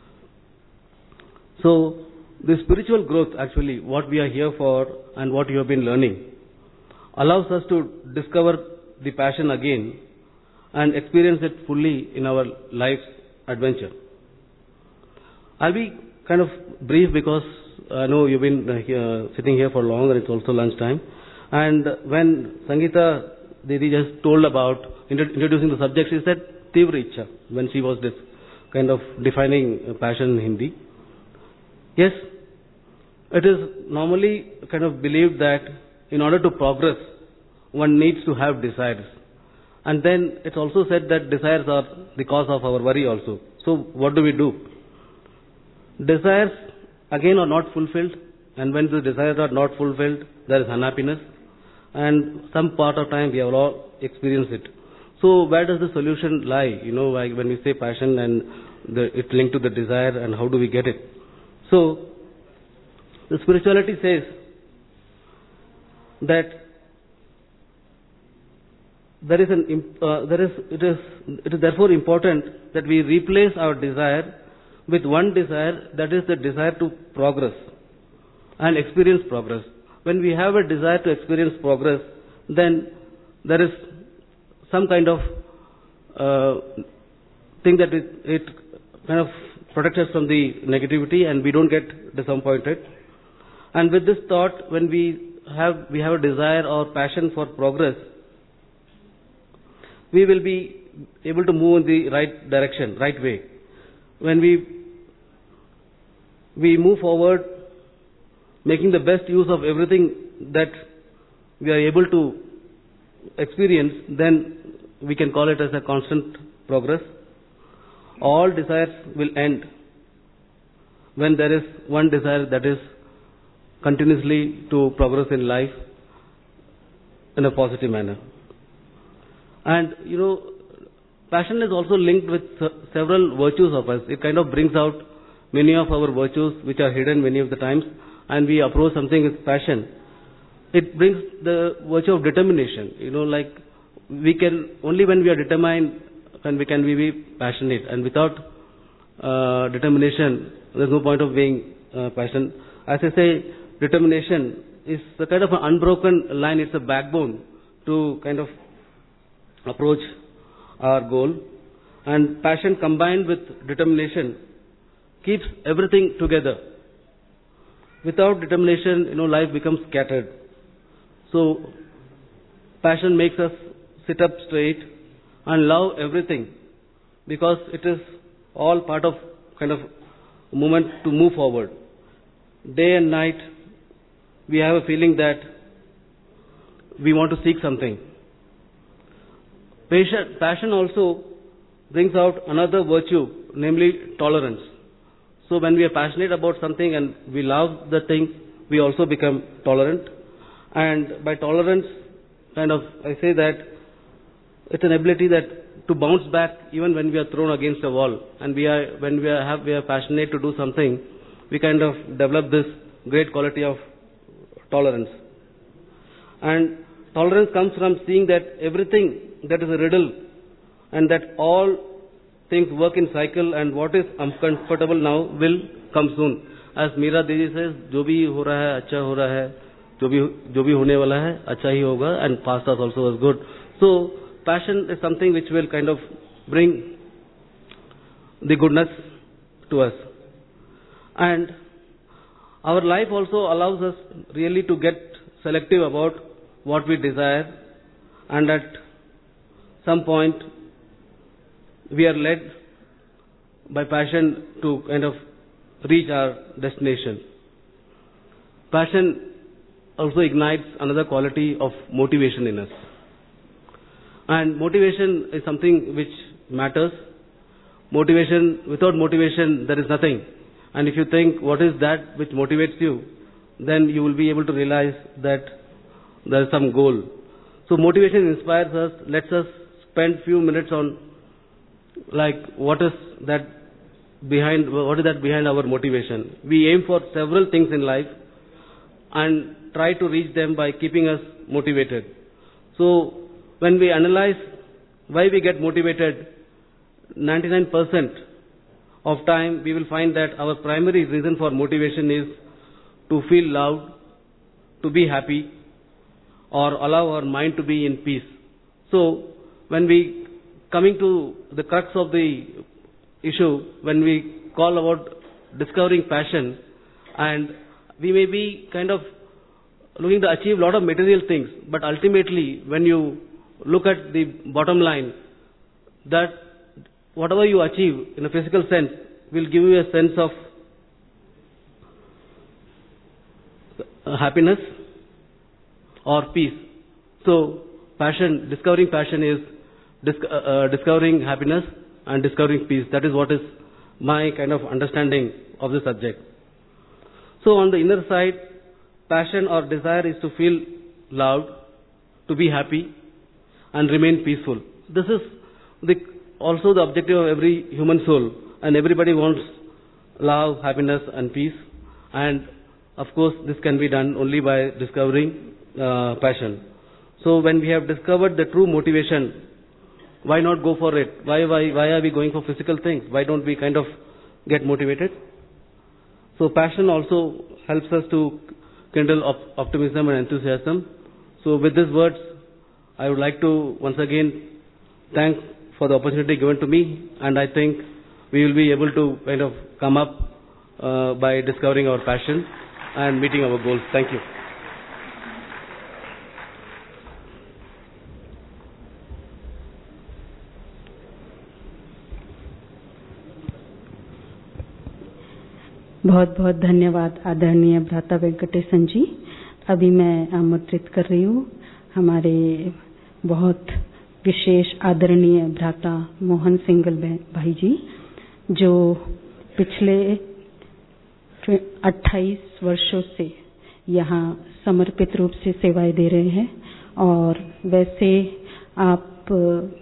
So the spiritual growth, actually, what we are here for and what you have been learning, allows us to discover the passion again and experience it fully in our life's adventure. I'll be kind of brief because I know you've been uh, here, sitting here for long and it's also lunchtime. And when Sangeeta Didi just told about introducing the subject, she said Tivra Ichha when she was this kind of defining passion in Hindi. Yes, it is normally kind of believed that in order to progress, one needs to have desires. And then it's also said that desires are the cause of our worry also. So what do we do? Desires again are not fulfilled, and when the desires are not fulfilled, there is unhappiness, and some part of time we have all experienced it. So where does the solution lie? You know, like when we say passion and the, it's linked to the desire, and how do we get it? So the spirituality says that there is an uh, there is it is it is therefore important that we replace our desire with one desire, that is the desire to progress and experience progress. When we have a desire to experience progress, then there is some kind of uh, thing that it, it kind of protects us from the negativity and we don't get disappointed. And with this thought, when we have we have a desire or passion for progress, we will be able to move in the right direction, right way. When we we move forward, making the best use of everything that we are able to experience, then we can call it as a constant progress. All desires will end when there is one desire, that is continuously to progress in life in a positive manner. And you know, passion is also linked with several virtues of us. It kind of brings out many of our virtues which are hidden many of the times, and we approach something with passion. It brings the virtue of determination. You know, like we can, only when we are determined can we can we be passionate, and without uh, determination, there's no point of being uh, passionate. As I say, determination is a kind of an unbroken line. It's a backbone to kind of approach our goal. And passion combined with determination keeps everything together. Without determination, you know, life becomes scattered. So, passion makes us sit up straight and love everything, because it is all part of kind of movement to move forward. Day and night, we have a feeling that we want to seek something. Passion, passion also brings out another virtue, namely tolerance. So when we are passionate about something and we love the thing, we also become tolerant. And by tolerance, kind of, I say that it's an ability that to bounce back even when we are thrown against a wall. And we are, when we are, have, we are passionate to do something, we kind of develop this great quality of tolerance. And tolerance comes from seeing that everything that is a riddle, and that all things work in cycle, and what is uncomfortable now will come soon. As Meera Devi says, जो भी हो रहा है अच्छा हो रहा है, जो भी जो भी होने वाला है अच्छा ही होगा, and past us also was good. So passion is something which will kind of bring the goodness to us. And our life also allows us really to get selective about what we desire, and at some point we are led by passion to kind of reach our destination. Passion also ignites another quality of motivation in us. And motivation is something which matters. Motivation, without motivation there is nothing. And if you think what is that which motivates you, then you will be able to realize that there is some goal. So motivation inspires us, lets us spend few minutes on like what is that behind, what is that behind our motivation. We aim for several things in life and try to reach them by keeping us motivated. So when we analyze why we get motivated, ninety-nine percent of time we will find that our primary reason for motivation is to feel loved, to be happy, or allow our mind to be in peace. So when we coming to the crux of the issue, when we call about discovering passion, and we may be kind of looking to achieve a lot of material things, but ultimately when you look at the bottom line, that whatever you achieve in a physical sense will give you a sense of happiness or peace. So passion, discovering passion is disc- uh, uh, discovering happiness and discovering peace. That is what is my kind of understanding of the subject. So on the inner side, passion or desire is to feel loved, to be happy, and remain peaceful. This is the, also the objective of every human soul, and everybody wants love, happiness, and peace. And of course, this can be done only by discovering uh, passion. So when we have discovered the true motivation, why not go for it? Why, why, why are we going for physical things? Why don't we kind of get motivated? So passion also helps us to kindle op- optimism and enthusiasm. So with these words, I would like to once again thank for the opportunity given to me, and I think we will be able to kind of come up uh, by discovering our passion and meeting our goals. Thank you.
बहुत बहुत धन्यवाद आदरणीय भ्राता वेंकटेशन जी। अभी मैं आमंत्रित कर रही हूँ हमारे बहुत विशेष आदरणीय भ्राता मोहन सिंगल भाई जी, जो पिछले अट्ठाईस वर्षों से यहाँ समर्पित रूप से सेवाएं दे रहे हैं। और वैसे आप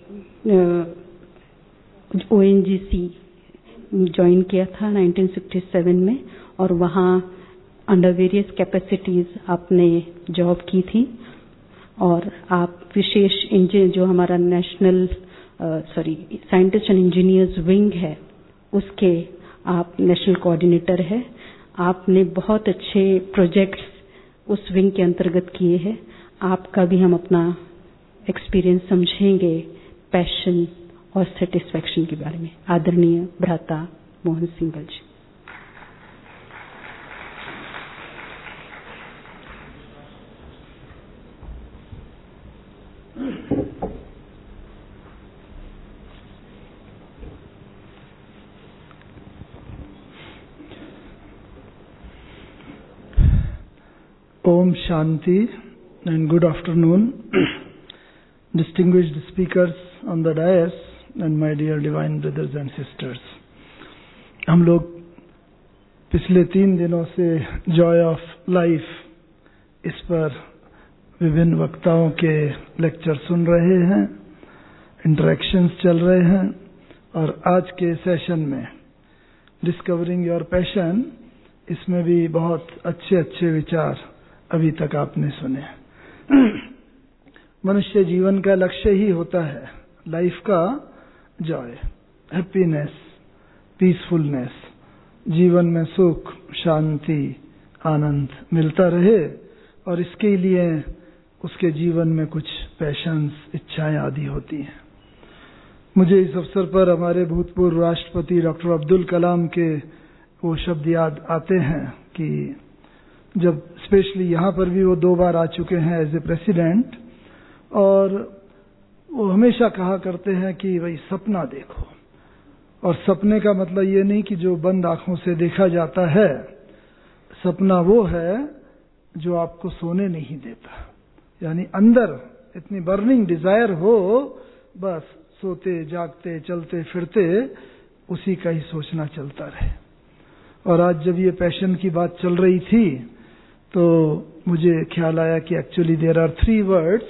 O N G C join किया था नाइनटीन सिक्सटी सेवन में, और वहाँ अंडर वेरियस कैपेसिटीज आपने जॉब की थी। और आप विशेष इंजीनियर जो हमारा national sorry scientist and engineers wing है, उसके आप नेशनल कोऑर्डिनेटर है। आपने बहुत अच्छे प्रोजेक्ट्स उस विंग के अंतर्गत किए हैं। आपका भी हम अपना एक्सपीरियंस समझेंगे पैशन और सेटिस्फैक्शन के बारे में। आदरणीय भ्राता Mohan single ji.
Om Shanti and good afternoon, distinguished speakers on the dais and my dear divine brothers and sisters. हम लोग पिछले तीन दिनों से जॉय ऑफ लाइफ इस पर विभिन्न वक्ताओं के लेक्चर सुन रहे हैं, इंटरेक्शंस चल रहे हैं, और आज के सेशन में डिस्कवरिंग योर पैशन, इसमें भी बहुत अच्छे अच्छे विचार अभी तक आपने सुने। मनुष्य जीवन का लक्ष्य ही होता है लाइफ का जॉय, हैप्पीनेस, पीसफुलनेस, जीवन में सुख, शांति, आनंद मिलता रहे, और इसके लिए उसके जीवन में कुछ पैशंस, इच्छाएं आदि होती हैं। मुझे इस अवसर पर हमारे भूतपूर्व राष्ट्रपति डॉक्टर अब्दुल कलाम के वो शब्द याद आते हैं कि जब स्पेशली यहाँ पर भी वो दो बार आ चुके हैं एज ए प्रेसिडेंट, और वो हमेशा कहा करते हैं कि भाई सपना देखो। और सपने का मतलब ये नहीं कि जो बंद आंखों से देखा जाता है, सपना वो है जो आपको सोने नहीं देता, यानी अंदर इतनी बर्निंग डिजायर हो, बस सोते जागते चलते फिरते उसी का ही सोचना चलता रहे। और आज जब ये पैशन की बात चल रही थी तो मुझे ख्याल आया कि actually there are three words,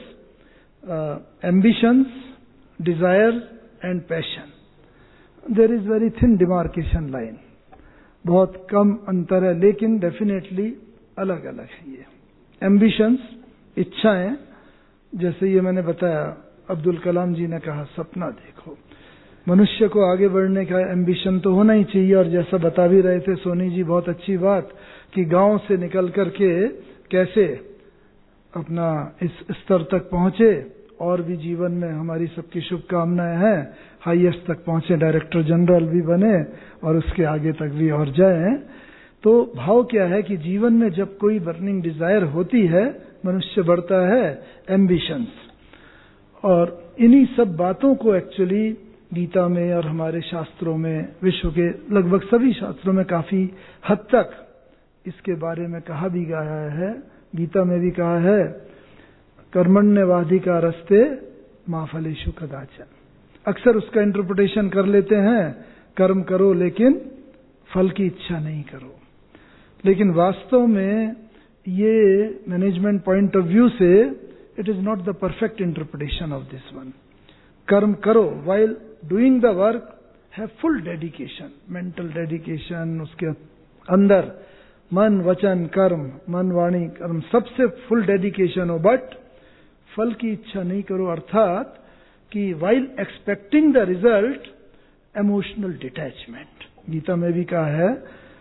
ambitions, desire and passion. There is very thin demarcation line, बहुत कम अंतर है, लेकिन डेफिनेटली अलग अलग है। ये एम्बिशंस, इच्छाएं, जैसे ये मैंने बताया, अब्दुल कलाम जी ने कहा सपना देखो। मनुष्य को आगे बढ़ने का एम्बिशन तो होना ही चाहिए, और जैसा बता भी रहे थे सोनी जी बहुत अच्छी बात कि गांव से निकल करके कैसे अपना इस स्तर तक पहुंचे, और भी जीवन में हमारी सबकी शुभकामनाएं हैं, हाईएस्ट तक पहुंचे, डायरेक्टर जनरल भी बने और उसके आगे तक भी और जाएं। तो भाव क्या है कि जीवन में जब कोई बर्निंग डिजायर होती है, मनुष्य बढ़ता है, एम्बिशंस। और इन्हीं सब बातों को एक्चुअली गीता में और हमारे शास्त्रों में, विश्व के लगभग सभी शास्त्रों में काफी हद तक इसके बारे में कहा भी गया है। गीता में भी कहा है कर्मण्यवाधिका रस्ते मा फलेषु कदाचन। अक्सर उसका इंटरप्रिटेशन कर लेते हैं कर्म करो लेकिन फल की इच्छा नहीं करो, लेकिन वास्तव में ये मैनेजमेंट पॉइंट ऑफ व्यू से it is not the perfect interpretation of this one. कर्म करो, while doing the work have full dedication, mental dedication, उसके अंदर मन वचन कर्म, मन वाणी कर्म, सबसे फुल डेडिकेशन हो, बट फल की इच्छा नहीं करो, अर्थात कि while expecting the result emotional detachment. Gita में भी कहा है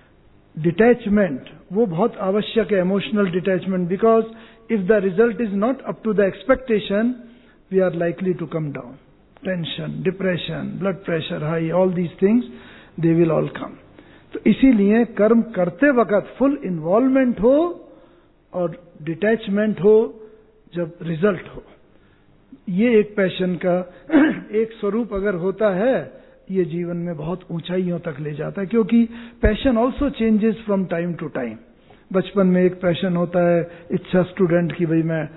डिटैचमेंट वो बहुत आवश्यक है, emotional detachment, because if the result is not up to the expectation we are likely to come down. Tension, depression, blood pressure high, all these things they will all come. तो इसीलिए कर्म करते वक्त full involvement हो और detachment हो जब result हो। ये एक पैशन का एक स्वरूप अगर होता है, ये जीवन में बहुत ऊंचाइयों तक ले जाता है, क्योंकि passion also changes from time to time. बचपन में एक पैशन होता है, इच्छा स्टूडेंट की भाई मैं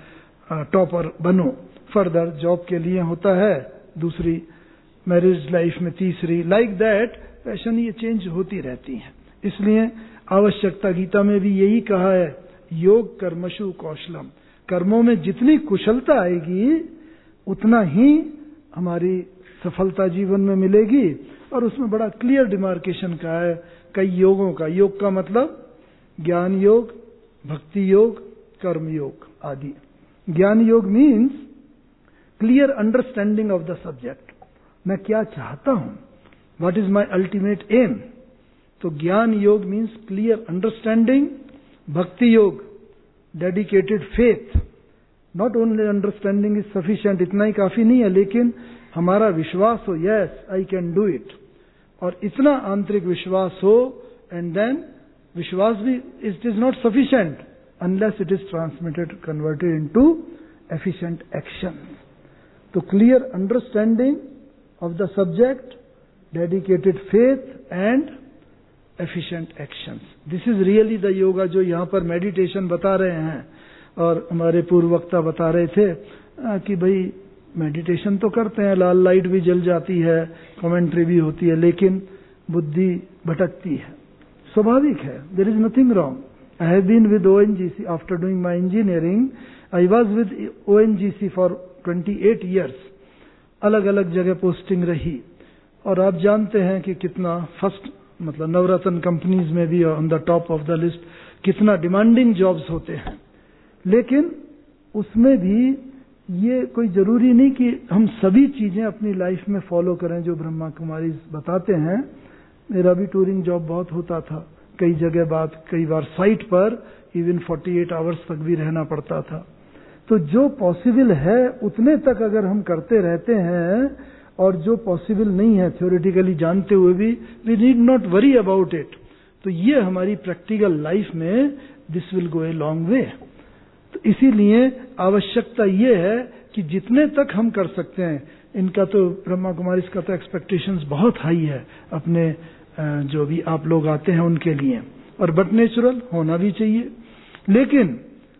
टॉपर बनूं, फर्दर जॉब के लिए होता है, दूसरी मैरिज लाइफ में तीसरी, लाइक दैट पैशन ये चेंज होती रहती है। इसलिए आवश्यकता गीता में भी यही कहा है, योग कर्मशु कौशलम। कर्मों में जितनी कुशलता आएगी उतना ही हमारी सफलता जीवन में मिलेगी। और उसमें बड़ा क्लियर डिमार्केशन का है कई योगों का। योग का मतलब ज्ञान योग, भक्ति योग, कर्म योग आदि। ज्ञान योग means clear understanding of the subject, मैं क्या चाहता हूं, what is my ultimate aim. तो ज्ञान योग मीन्स क्लियर अंडरस्टैंडिंग। भक्ति योग dedicated faith. Not only understanding is sufficient, इतना ही काफी नहीं है, लेकिन हमारा विश्वास हो, yes I can do it, और इतना आंतरिक विश्वास हो। एंड देन विश्वास भी it is not sufficient unless it is transmitted converted into efficient action. तो clear understanding of the subject, dedicated faith and efficient actions, this is really the yoga जो यहां पर मेडिटेशन बता रहे हैं। और हमारे पूर्व वक्ता बता रहे थे आ, कि भाई मेडिटेशन तो करते हैं, लाल लाइट भी जल जाती है, कमेंट्री भी होती है, लेकिन बुद्धि भटकती है, स्वाभाविक है, there is nothing wrong. I have been with ONGC after doing my engineering, I was with ONGC for अट्ठाईस इयर्स, अलग अलग जगह पोस्टिंग रही। और आप जानते हैं कि कितना फर्स्ट मतलब नवरत्न कंपनीज में भी on the top of the list कितना डिमांडिंग जॉब्स होते हैं। लेकिन उसमें भी ये कोई जरूरी नहीं कि हम सभी चीजें अपनी लाइफ में फॉलो करें जो ब्रह्मा कुमारी बताते हैं। मेरा भी टूरिंग जॉब बहुत होता था, कई जगह बात, कई बार साइट पर इवन अड़तालीस आवर्स तक भी रहना पड़ता था। तो जो पॉसिबल है उतने तक अगर हम करते रहते हैं, और जो पॉसिबल नहीं है थ्योरेटिकली जानते हुए भी, we need not worry about it. तो ये हमारी प्रैक्टिकल लाइफ में this will go a long way. तो इसीलिए आवश्यकता ये है कि जितने तक हम कर सकते हैं, इनका तो ब्रह्मा कुमारी का तो एक्सपेक्टेशंस बहुत हाई है अपने जो भी आप लोग आते हैं उनके लिए, और बट नेचुरल होना भी चाहिए। लेकिन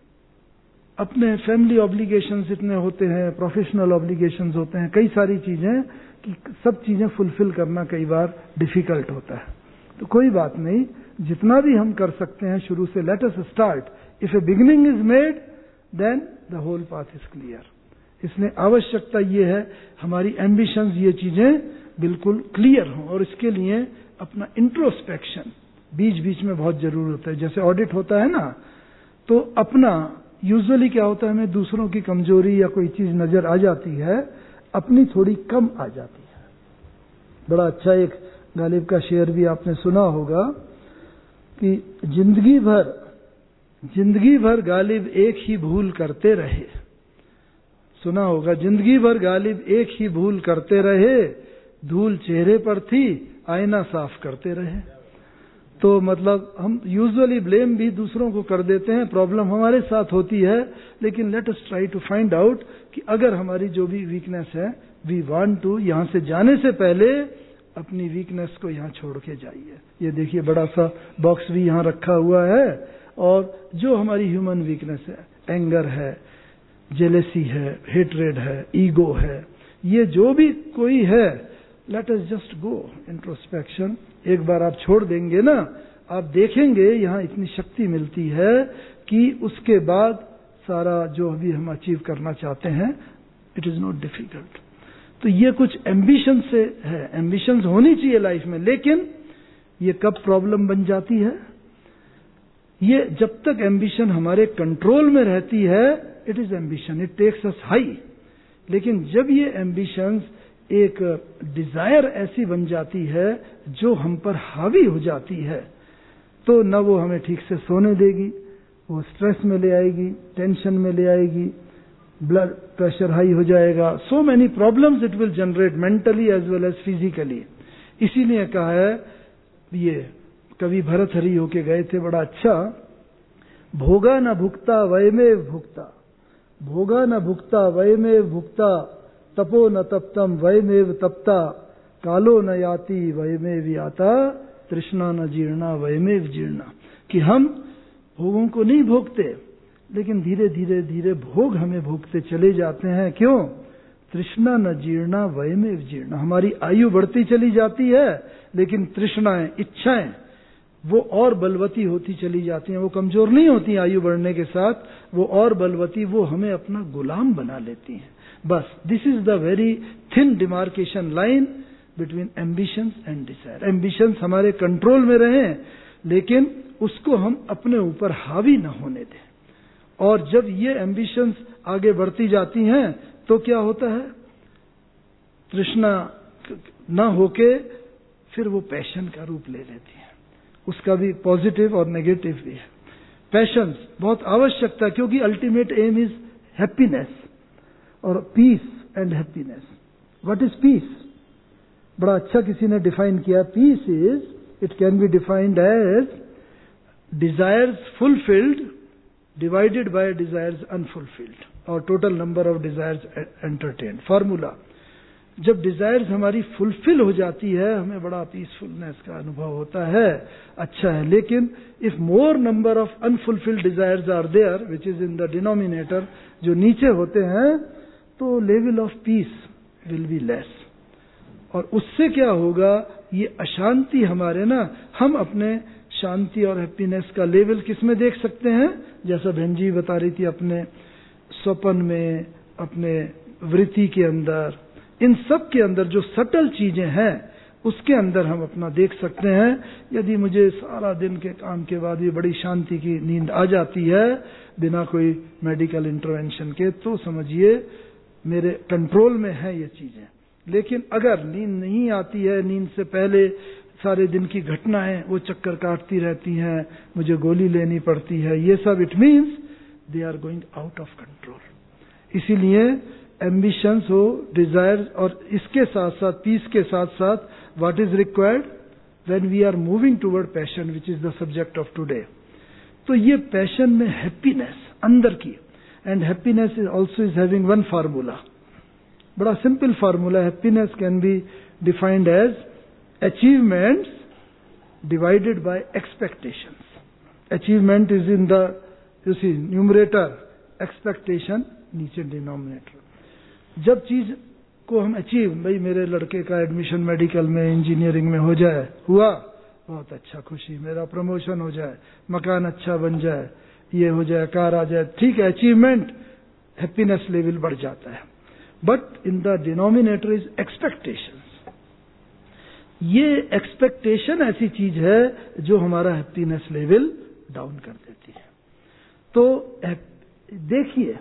अपने फैमिली ऑब्लिगेशंस इतने होते हैं, प्रोफेशनल ऑब्लिगेशंस होते हैं, कई सारी चीजें कि सब चीजें फुलफिल करना कई बार डिफिकल्ट होता है। तो कोई बात नहीं, जितना भी हम कर सकते हैं शुरू से, let us start. If a beginning is made then the whole path is clear. इसलिए आवश्यकता ये है हमारी एम्बिशंस ये चीजें बिल्कुल क्लियर हों, और इसके लिए अपना इंट्रोस्पेक्शन बीच बीच में बहुत जरूरी होता है। जैसे ऑडिट होता है ना, तो अपना यूजुअली क्या होता है, हमें दूसरों की कमजोरी या कोई चीज नजर आ जाती है, अपनी थोड़ी कम आ जाती है। बड़ा अच्छा एक गालिब का शेर भी आपने सुना होगा कि जिंदगी भर जिंदगी भर गालिब एक ही भूल करते रहे। सुना होगा, जिंदगी भर गालिब एक ही भूल करते रहे, धूल चेहरे पर थी आईना साफ करते रहे। तो मतलब हम यूजुअली ब्लेम भी दूसरों को कर देते हैं, प्रॉब्लम हमारे साथ होती है। लेकिन let us try to find out कि अगर हमारी जो भी वीकनेस है, वी वांट टू, यहां से जाने से पहले अपनी वीकनेस को यहां छोड़ के जाइए। ये देखिए बड़ा सा बॉक्स भी यहां रखा हुआ है, और जो हमारी ह्यूमन वीकनेस है, एंगर है, जेलेसी है, हेट्रेड है, ईगो है, ये जो भी कोई है, let us just go introspection. एक बार आप छोड़ देंगे ना, आप देखेंगे यहां इतनी शक्ति मिलती है कि उसके बाद सारा जो अभी हम अचीव करना चाहते हैं, इट इज नॉट डिफिकल्ट। तो ये कुछ एम्बिशन से है, एम्बिशंस होनी चाहिए लाइफ में। लेकिन ये कब प्रॉब्लम बन जाती है, ये जब तक एम्बिशन हमारे कंट्रोल में रहती है it is ambition, it takes us high. लेकिन जब ये एम्बिशंस एक डिजायर ऐसी बन जाती है जो हम पर हावी हो जाती है, तो न वो हमें ठीक से सोने देगी, वो स्ट्रेस में ले आएगी, टेंशन में ले आएगी, ब्लड प्रेशर हाई हो जाएगा, so many problems it will generate mentally as well as physically. इसीलिए कहा है, ये कवि भरतहरि होके गए थे, बड़ा अच्छा, भोगा न भुक्ता वयमेव भुक्ता, भोगा न भुक्ता वयमेव भुक्ता, तपो न तप्तम वयमेव तप्ता, कालो न याति वयमेव याता, तृष्णा न जीर्णा वयमेव जीर्णा। कि हम भोगों को नहीं भोगते, लेकिन धीरे धीरे धीरे भोग हमें भोगते चले जाते हैं। क्यों? तृष्णा न जीर्णा वयमेव जीर्णा। हमारी आयु बढ़ती चली जाती है, लेकिन तृष्णाएं, इच्छाएं वो और बलवती होती चली जाती हैं। वो कमजोर नहीं होती आयु बढ़ने के साथ, वो और बलवती, वो हमें अपना गुलाम बना लेती हैं। बस this is the very thin demarcation line between ambitions and desire. Ambitions हमारे कंट्रोल में रहें, लेकिन उसको हम अपने ऊपर हावी न होने दें। और जब ये एम्बिशंस आगे बढ़ती जाती हैं तो क्या होता है? तृष्णा न होके फिर वो पैशन का रूप ले लेती है। उसका भी पॉजिटिव और नेगेटिव भी है। पैशंस बहुत आवश्यकता, क्योंकि अल्टीमेट एम इज हैप्पीनेस और peace and happiness. What is peace? बड़ा अच्छा किसी ने डिफाइन किया, peace is, it can be defined as desires fulfilled divided by desires unfulfilled और total number of desires entertained. Formula, जब डिजायर्स हमारी fulfil हो जाती है, हमें बड़ा पीसफुलनेस का अनुभव होता है, अच्छा है। लेकिन if more number of unfulfilled desires are there which is in the denominator, जो नीचे होते हैं, तो level of peace will be less. और उससे क्या होगा? ये अशांति हमारे ना, हम अपने शांति और हैप्पीनेस का लेवल किस में देख सकते हैं? जैसा बहन जी बता रही थी, अपने स्वप्न में, अपने वृत्ति के अंदर, इन सब के अंदर जो सटल चीजें हैं उसके अंदर हम अपना देख सकते हैं। यदि मुझे सारा दिन के काम के बाद भी बड़ी शांति की नींद आ जाती है बिना कोई मेडिकल इंटरवेंशन के, तो समझिए मेरे कंट्रोल में है ये चीजें। लेकिन अगर नींद नहीं आती है, नींद से पहले सारे दिन की घटनाएं वो चक्कर काटती रहती हैं, मुझे गोली लेनी पड़ती है, ये सब it means they are going out of control. इसीलिए एम्बिशंस हो, डिजायर, और इसके साथ साथ पीस के साथ साथ what is required when we are moving toward passion which is the subject of today. तो ये पैशन में हैप्पीनेस अंदर की, and happiness is also is having one formula, बड़ा simple formula. Happiness can be defined as achievements divided by expectations. Achievement is in the you see numerator, expectation नीचे denominator. जब चीज को हम अचीव, भाई मेरे लड़के का एडमिशन मेडिकल में, इंजीनियरिंग में हो जाए, हुआ, बहुत अच्छा, खुशी, मेरा प्रमोशन हो जाए, मकान अच्छा बन जाए, ये हो जाए, कार आ जाए, ठीक है, अचीवमेंट, हैप्पीनेस लेवल बढ़ जाता है। But in the denominator is expectations. ये एक्सपेक्टेशन ऐसी चीज है जो हमारा हैप्पीनेस लेवल डाउन कर देती है। तो देखिए,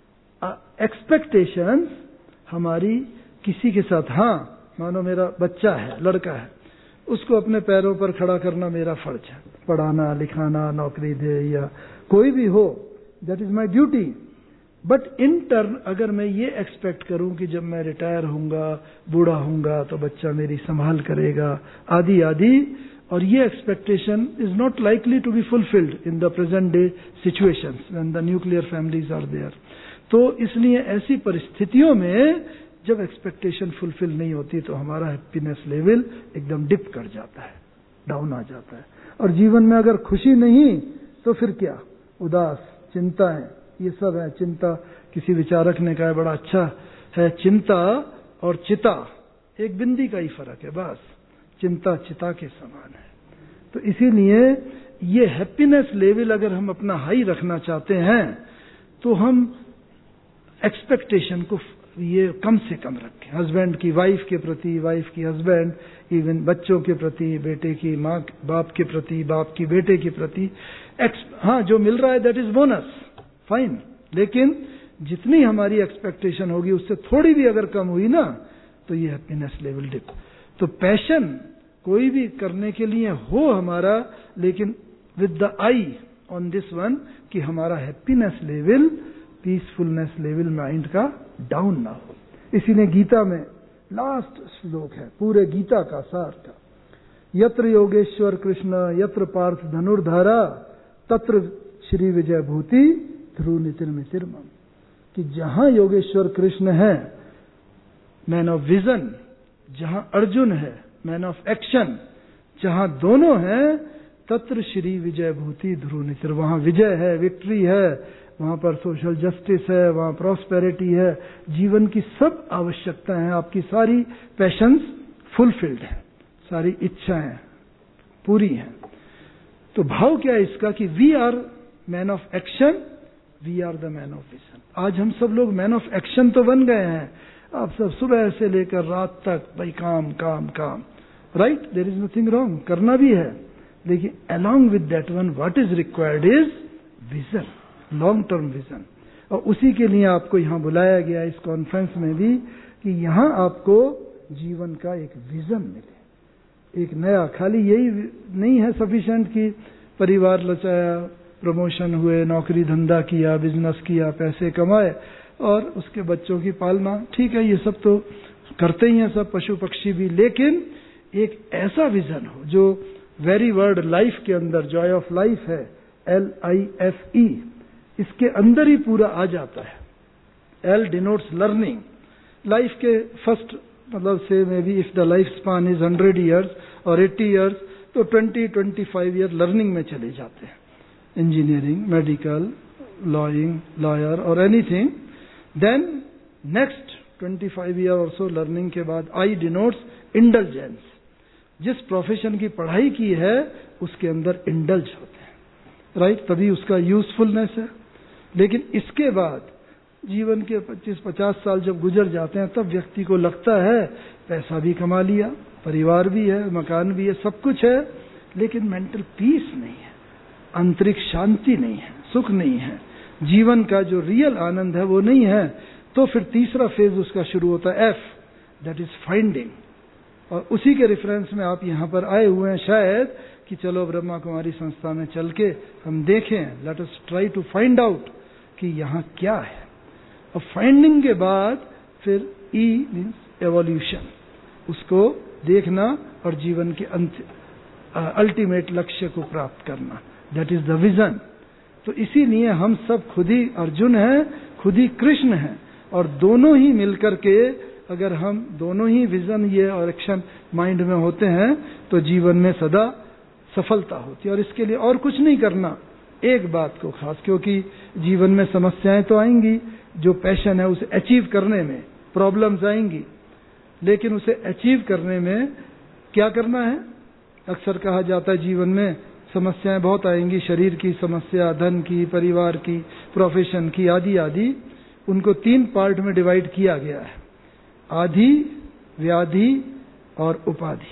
एक्सपेक्टेशंस हमारी किसी के साथ, हाँ मानो मेरा बच्चा है, लड़का है, उसको अपने पैरों पर खड़ा करना मेरा फर्ज है, पढ़ाना, लिखाना, नौकरी दे या कोई भी हो, that is my duty. But in turn अगर मैं ये एक्सपेक्ट करूं कि जब मैं रिटायर होऊंगा, बूढ़ा होऊंगा, तो बच्चा मेरी संभाल करेगा, आदि आदि, और ये expectation is not likely to be fulfilled in the present day situations when the nuclear families are there. तो इसलिए ऐसी परिस्थितियों में जब एक्सपेक्टेशन फुलफिल नहीं होती, तो हमारा हैप्पीनेस लेवल एकदम डिप कर जाता है, डाउन आ जाता है। और जीवन में अगर खुशी नहीं, तो फिर क्या? उदास, चिंताएं, ये सब है। चिंता, किसी विचारक ने कहा बड़ा अच्छा है, चिंता और चिता एक बिंदी का ही फर्क है, बस। चिंता चिता के समान है। तो इसीलिए ये हैप्पीनेस लेवल अगर हम अपना हाई रखना चाहते हैं, तो हम एक्सपेक्टेशन को ये कम से कम रखें। हस्बैंड की वाइफ के प्रति, वाइफ की हस्बैंड, इवन बच्चों के प्रति, बेटे की माँ बाप के प्रति, बाप की बेटे के प्रति। हाँ, जो मिल रहा है दैट इज बोनस, फाइन, लेकिन जितनी हमारी एक्सपेक्टेशन होगी उससे थोड़ी भी अगर कम हुई ना तो ये हैप्पीनेस लेवल डिप। तो पैशन कोई भी करने के लिए हो हमारा, लेकिन with the eye on this one कि हमारा happiness level, peacefulness level mind का डाउन ना हो। इसीलिए गीता में लास्ट श्लोक है पूरे गीता का सार का, यत्र योगेश्वर कृष्ण यत्र पार्थ धनुर्धारा तत्र श्री विजय भूति ध्रुव नितिर मितिर्मम, कि जहां योगेश्वर कृष्ण है मैन ऑफ विजन, जहां अर्जुन है मैन ऑफ एक्शन, जहां दोनों हैं तत्र श्री विजय भूति ध्रुव नितिर, वहां विजय है, विक्ट्री है, वहां पर सोशल जस्टिस है, वहां प्रॉस्पेरिटी है, जीवन की सब आवश्यकताएं हैं, आपकी सारी पैशंस फुलफिल्ड हैं, सारी इच्छाएं पूरी हैं। तो भाव क्या है इसका कि we are man of action, we are the man of vision. आज हम सब लोग मैन ऑफ एक्शन तो बन गए हैं, आप सब सुबह से लेकर रात तक भाई काम काम काम, right, there is nothing wrong, करना भी है, लेकिन along with that one what is required is vision, long term vision। और उसी के लिए आपको यहां बुलाया गया इस कॉन्फ्रेंस में भी कि यहां आपको जीवन का एक विजन मिले, एक नया, खाली यही नहीं है सफिशिएंट कि परिवार लचाया, प्रमोशन हुए, नौकरी धंधा किया, बिजनेस किया, पैसे कमाए और उसके बच्चों की पालना, ठीक है ये सब तो करते ही हैं सब, पशु पक्षी भी, लेकिन एक ऐसा विजन हो जो वेरी वर्ड लाइफ के अंदर, जॉय ऑफ लाइफ है, एल आई एफ ई, इसके अंदर ही पूरा आ जाता है। एल डिनोट्स लर्निंग, लाइफ के फर्स्ट मतलब से may be if the life span is hundred years और एट्टी ईयर्स, तो twenty twenty five year learning में चले जाते हैं, इंजीनियरिंग, मेडिकल, लॉइंग, लॉयर और anything. Then next twenty five year और सो लर्निंग के बाद आई डिनोट्स इंडल्जेंस, जिस प्रोफेशन की पढ़ाई की है उसके अंदर इंडल्ज होते हैं, राइट, तभी उसका यूजफुलनेस है। लेकिन इसके बाद जीवन के पच्चीस पचास साल जब गुजर जाते हैं तब व्यक्ति को लगता है पैसा भी कमा लिया, परिवार भी है, मकान भी है, सब कुछ है, लेकिन मेंटल पीस नहीं है, आंतरिक शांति नहीं है, सुख नहीं है, जीवन का जो रियल आनंद है वो नहीं है। तो फिर तीसरा फेज उसका शुरू होता है, एफ, दैट इज फाइंडिंग। और उसी के रेफरेंस में आप यहां पर आए हुए हैं शायद कि चलो ब्रह्मा कुमारी संस्था में चल के हम देखें, let us try to find out कि यहां क्या है। और फाइंडिंग के बाद फिर ई मीन्स एवोल्यूशन, उसको देखना और जीवन के अंत अल्टीमेट लक्ष्य को प्राप्त करना, दैट इज द विजन। तो इसीलिए हम सब खुद ही अर्जुन हैं, खुद ही कृष्ण हैं, और दोनों ही मिलकर के अगर हम दोनों ही विजन ये और एक्शन माइंड में होते हैं तो जीवन में सदा सफलता होती है। और इसके लिए और कुछ नहीं करना, एक बात को खास, क्योंकि जीवन में समस्याएं तो आएंगी, जो पैशन है उसे अचीव करने में प्रॉब्लम्स आएंगी, लेकिन उसे अचीव करने में क्या करना है। अक्सर कहा जाता है जीवन में समस्याएं बहुत आएंगी, शरीर की समस्या, धन की, परिवार की, प्रोफेशन की, आदि आदि, उनको तीन पार्ट में डिवाइड किया गया है, आधि, व्याधि और उपाधि।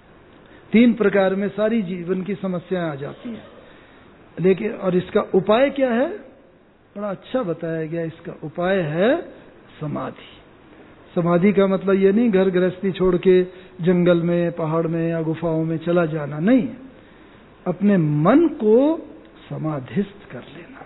तीन प्रकार में सारी जीवन की समस्याएं आ जाती हैं। लेकिन और इसका उपाय क्या है, बड़ा अच्छा बताया गया, इसका उपाय है समाधि। समाधि का मतलब ये नहीं घर गृहस्थी छोड़ के जंगल में, पहाड़ में या गुफाओं में चला जाना, नहीं, अपने मन को समाधिस्थ कर लेना।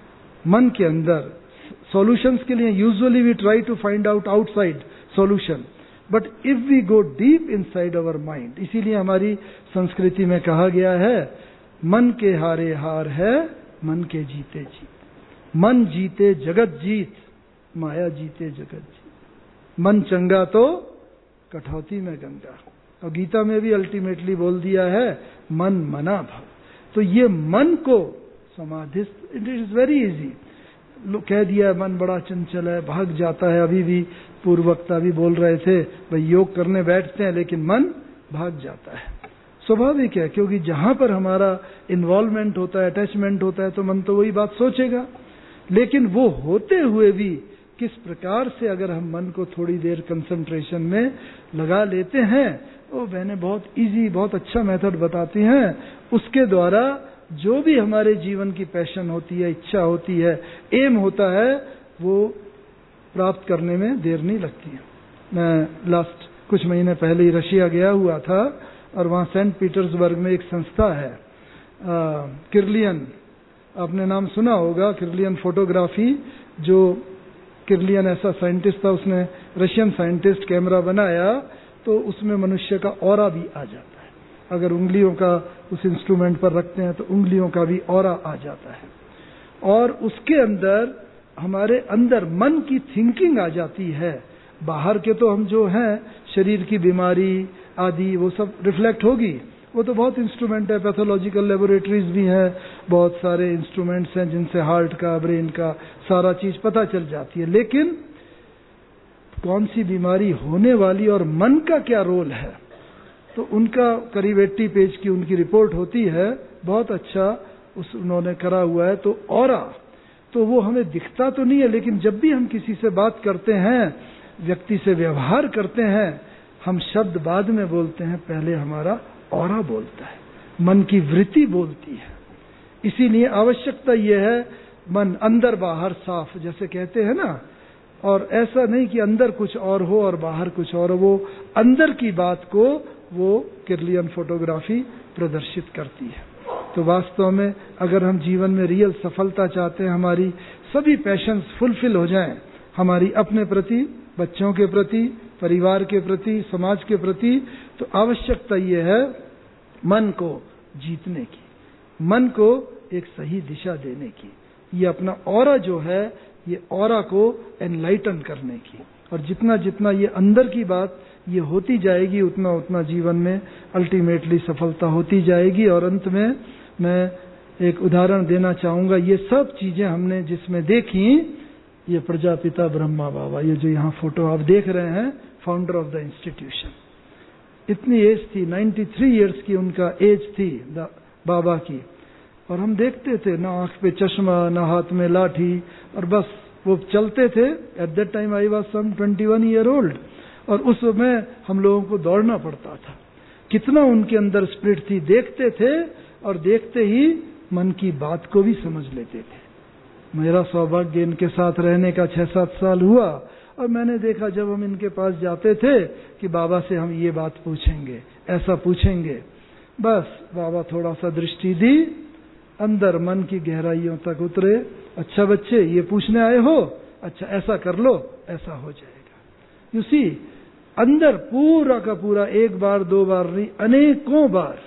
मन के अंदर सॉल्यूशंस के लिए usually we try to find out outside solution, but if we go deep inside our mind, इसीलिए हमारी संस्कृति में कहा गया है मन के हारे हार है, मन के जीते जीत। मन जीते जगत जीत, माया जीते जगत जीत। मन चंगा तो कठौती में गंगा। और गीता में भी अल्टीमेटली बोल दिया है मन मना भव। तो ये मन को समाधिस्थ, इट इज वेरी इजी, कह दिया मन बड़ा चंचल है, भाग जाता है। अभी भी पूर्व वक्ता भी बोल रहे थे भाई योग करने बैठते हैं लेकिन मन भाग जाता है, स्वाभाविक है, क्योंकि जहां पर हमारा इन्वॉल्वमेंट होता है, अटैचमेंट होता है, तो मन तो वही बात सोचेगा। लेकिन वो होते हुए भी किस प्रकार से अगर हम मन को थोड़ी देर कंसंट्रेशन में लगा लेते हैं, वो बहने बहुत इजी, बहुत अच्छा मेथड बताती हैं, उसके द्वारा जो भी हमारे जीवन की पैशन होती है, इच्छा होती है, एम होता है, वो प्राप्त करने में देर नहीं लगती है। मैं लास्ट कुछ महीने पहले ही रशिया गया हुआ था और वहाँ सेंट पीटर्सबर्ग में एक संस्था है, किर्लियन, आपने नाम सुना होगा, किर्लियन फोटोग्राफी। जो किर्लियन ऐसा साइंटिस्ट था, उसने रशियन साइंटिस्ट कैमरा बनाया तो उसमें मनुष्य का ऑरा भी आ जाता है। अगर उंगलियों का उस इंस्ट्रूमेंट पर रखते हैं तो उंगलियों का भी ऑरा आ जाता है, और उसके अंदर हमारे अंदर मन की थिंकिंग आ जाती है। बाहर के तो हम जो हैं, शरीर की बीमारी आदि वो सब रिफ्लेक्ट होगी, वो तो बहुत इंस्ट्रूमेंट है, पैथोलॉजिकल लेबोरेटरीज भी हैं, बहुत सारे इंस्ट्रूमेंट्स हैं जिनसे हार्ट का, ब्रेन का सारा चीज पता चल जाती है। लेकिन कौन सी बीमारी होने वाली और मन का क्या रोल है, तो उनका करीब अस्सी पेज की उनकी रिपोर्ट होती है, बहुत अच्छा उस उन्होंने करा हुआ है। तो ऑरा तो वो हमें दिखता तो नहीं है, लेकिन जब भी हम किसी से बात करते हैं, व्यक्ति से व्यवहार करते हैं, हम शब्द बाद में बोलते हैं, पहले हमारा ऑरा बोलता है, मन की वृत्ति बोलती है। इसीलिए आवश्यकता यह है, मन अंदर बाहर साफ, जैसे कहते हैं ना, और ऐसा नहीं कि अंदर कुछ और हो और बाहर कुछ और हो, वो अंदर की बात को वो किर्लियन फोटोग्राफी प्रदर्शित करती है। तो वास्तव में अगर हम जीवन में रियल सफलता चाहते हैं, हमारी सभी पैशंस फुलफिल हो जाएं, हमारी अपने प्रति, बच्चों के प्रति, परिवार के प्रति, समाज के प्रति, तो आवश्यकता ये है मन को जीतने की, मन को एक सही दिशा देने की, ये अपना ऑरा जो है, ये ऑरा को एनलाइटन करने की। और जितना जितना ये अंदर की बात ये होती जाएगी, उतना उतना जीवन में अल्टीमेटली सफलता होती जाएगी। और अंत में मैं एक उदाहरण देना चाहूंगा, ये सब चीजें हमने जिसमें देखी, ये प्रजापिता ब्रह्मा बाबा, ये जो यहाँ फोटो आप देख रहे हैं, फाउंडर ऑफ द इंस्टीट्यूशन, इतनी एज थी, तिरानवे इयर्स की उनका एज थी बाबा की, और हम देखते थे, ना आंख पे चश्मा, ना हाथ में लाठी, और बस वो चलते थे। At that time I was some इक्कीस ईयर ओल्ड, और उस समय हम लोगों को दौड़ना पड़ता था। कितना उनके अंदर स्पिरिट थी, देखते थे और देखते ही मन की बात को भी समझ लेते थे। मेरा सौभाग्य इनके साथ रहने का छह सात साल हुआ, और मैंने देखा जब हम इनके पास जाते थे कि बाबा से हम ये बात पूछेंगे, ऐसा पूछेंगे, बस बाबा थोड़ा सा दृष्टि दी, अंदर मन की गहराइयों तक उतरे। अच्छा बच्चे, ये पूछने आए हो, अच्छा ऐसा कर लो, ऐसा हो जाएगा। यू सी, अंदर पूरा का पूरा, एक बार दो बार नहीं, अनेकों बार,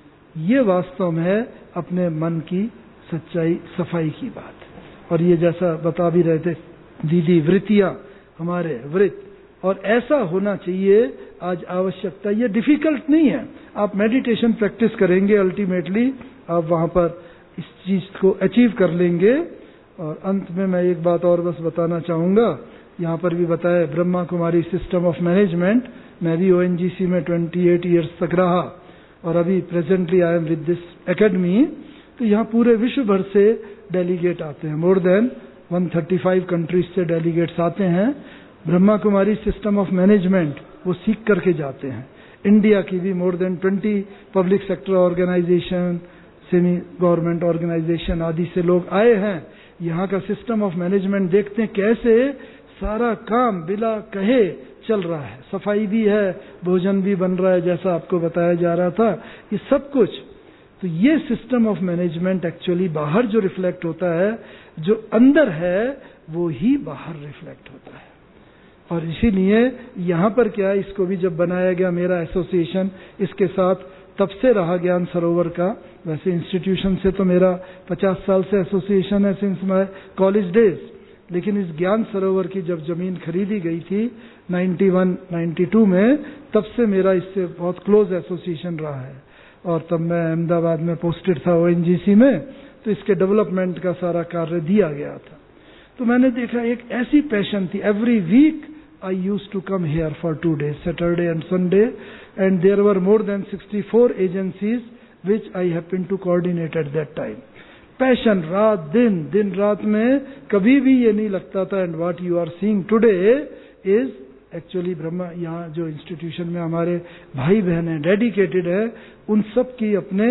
ये वास्तव में है अपने मन की सच्चाई, सफाई की बात। और ये जैसा बता भी रहे थे दीदी, वृत्तियां, हमारे वृत्त, और ऐसा होना चाहिए आज आवश्यकता। ये डिफिकल्ट नहीं है, आप मेडिटेशन प्रैक्टिस करेंगे, अल्टीमेटली आप वहां पर इस चीज को अचीव कर लेंगे। और अंत में मैं एक बात और बस बताना चाहूंगा, यहाँ पर भी बताया Brahma Kumari system of management, मैं भी ओएनजीसी में अट्ठाईस इयर्स तक रहा, और अभी presently I am with this academy. तो यहाँ पूरे विश्व भर से डेलीगेट आते हैं, मोर देन एक सौ पैंतीस कंट्रीज से डेलीगेट्स आते हैं। Brahma Kumari system of management वो सीख करके जाते हैं। इंडिया की भी मोर देन बीस public sector organisation, semi government organisation आदि से लोग आए हैं। यहाँ का सिस्टम ऑफ मैनेजमेंट देखते हैं कैसे सारा काम बिना कहे चल रहा है, सफाई भी है, भोजन भी बन रहा है, जैसा आपको बताया जा रहा था, ये सब कुछ। तो ये सिस्टम ऑफ मैनेजमेंट एक्चुअली बाहर जो रिफ्लेक्ट होता है, जो अंदर है वो ही बाहर रिफ्लेक्ट होता है। और इसीलिए यहाँ पर क्या है, इसको भी जब बनाया गया, मेरा एसोसिएशन इसके साथ तब से रहा ज्ञान सरोवर का। वैसे इंस्टीट्यूशन से तो मेरा पचास साल से एसोसिएशन है, सिंस माय कॉलेज डेज, लेकिन इस ज्ञान सरोवर की जब जमीन खरीदी गई थी इक्यानवे बानवे में, तब से मेरा इससे बहुत क्लोज एसोसिएशन रहा है। और तब मैं अहमदाबाद में पोस्टेड था ओएनजीसी में, तो इसके डेवलपमेंट का सारा कार्य दिया गया था। तो मैंने देखा एक ऐसी पैशन थी, every week I used to come here for two days, Saturday and Sunday, and there were more than sixty-four agencies which I happened to coordinate at that time. Passion, रात दिन, दिन रात में कभी भी ये नहीं लगता था। And what you are seeing today is actually Brahma, यहाँ जो इंस्टीट्यूशन में हमारे भाई बहन हैं, डेडिकेटेड है, उन सब की अपने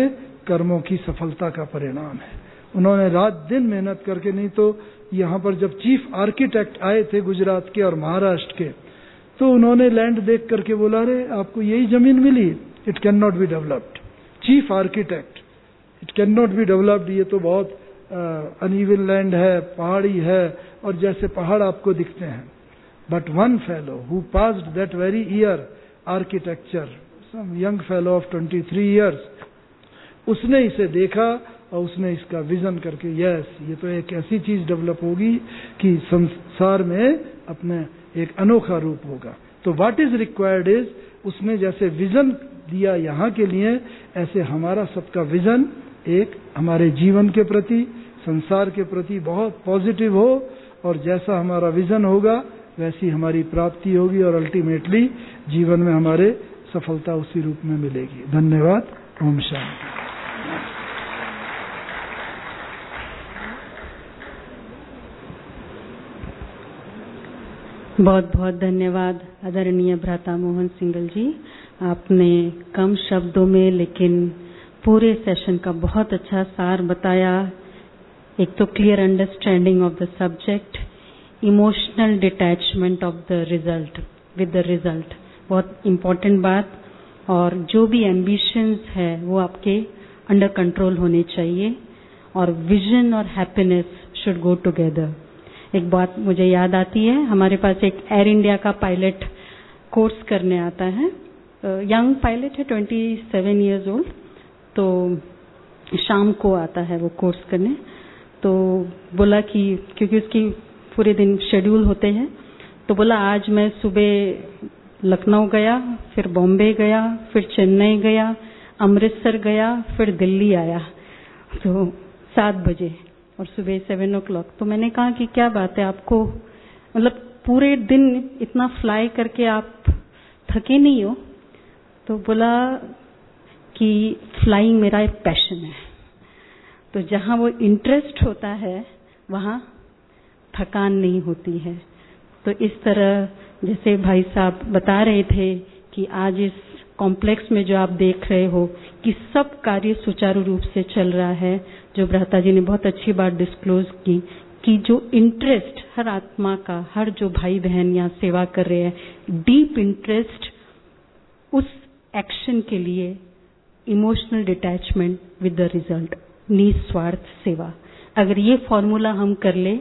कर्मों की सफलता का परिणाम है। उन्होंने रात दिन मेहनत करके, नहीं तो यहाँ पर जब चीफ आर्किटेक्ट आए थे गुजरात के और महाराष्ट्र के, तो उन्होंने लैंड देख करके बोला, अरे आपको यही जमीन मिली, it can not be developed. Chief architect, it can not be developed, ये तो बहुत अनइवन लैंड है, पहाड़ी है, और जैसे पहाड़ आपको दिखते हैं। But one fellow who passed that very year architecture, some young fellow of twenty three years, उसने इसे देखा और उसने इसका विजन करके, यस ये तो एक ऐसी चीज डेवलप होगी कि संसार में अपने एक अनोखा रूप होगा। तो व्हाट इज रिक्वायर्ड इज, उसने जैसे विजन दिया यहाँ के लिए, ऐसे हमारा सबका विजन एक हमारे जीवन के प्रति, संसार के प्रति बहुत पॉजिटिव हो, और जैसा हमारा विजन होगा वैसी हमारी प्राप्ति होगी, और अल्टीमेटली जीवन में हमारे सफलता उसी रूप में मिलेगी। धन्यवाद। ओम शांति।
बहुत बहुत धन्यवाद आदरणीय भ्राता मोहन सिंगल जी। आपने कम शब्दों में लेकिन पूरे सेशन का बहुत अच्छा सार बताया। एक तो clear understanding of the subject, emotional detachment of the result with the result, बहुत इम्पोर्टेंट बात। और जो भी एम्बिशंस है वो आपके अंडर कंट्रोल होने चाहिए, और विजन और हैप्पीनेस शुड गो टुगेदर। एक बात मुझे याद आती है, हमारे पास एक एयर इंडिया का पायलट कोर्स करने आता है, यंग पायलट है, ट्वेंटी सेवन इयर्स ओल्ड। तो शाम को आता है वो कोर्स करने, तो बोला कि क्योंकि उसकी पूरे दिन शेड्यूल होते हैं, तो बोला आज मैं सुबह लखनऊ गया, फिर बॉम्बे गया, फिर चेन्नई गया, अमृतसर गया, फिर दिल्ली आया, तो सात बजे और सुबह सेवन ओ क्लॉक। तो मैंने कहा कि क्या बात है आपको, मतलब पूरे दिन इतना फ्लाई करके आप थके नहीं हो? तो बोला कि फ्लाइंग मेरा एक पैशन है, तो जहाँ वो इंटरेस्ट होता है वहाँ थकान नहीं होती है। तो इस तरह जैसे भाई साहब बता रहे थे कि आज इस कॉम्प्लेक्स में जो आप देख रहे हो कि सब कार्य सुचारू रूप से चल रहा है, जो भ्राता जी ने बहुत अच्छी बात डिस्क्लोज की कि जो इंटरेस्ट हर आत्मा का, हर जो भाई बहन यहाँ सेवा कर रहे हैं, डीप इंटरेस्ट उस एक्शन के लिए, emotional detachment with the result, निस्वार्थ सेवा। अगर ये फॉर्मूला हम कर ले,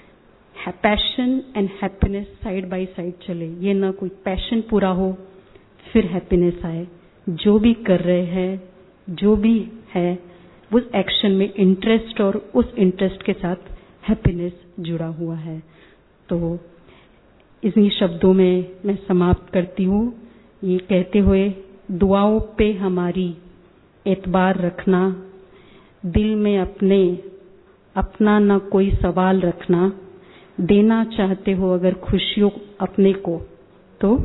passion and happiness side by side चले, ये ना कोई पैशन पूरा हो फिर हैप्पीनेस आए। जो भी कर रहे हैं, जो भी है, उस एक्शन में इंटरेस्ट और उस इंटरेस्ट के साथ हैप्पीनेस जुड़ा हुआ है। तो इन्हीं शब्दों में मैं समाप्त करती हूँ, ये कहते हुए, दुआओं पे हमारी एतबार रखना, दिल में अपने अपना न कोई सवाल रखना, देना चाहते हो अगर खुशियों अपने को, तो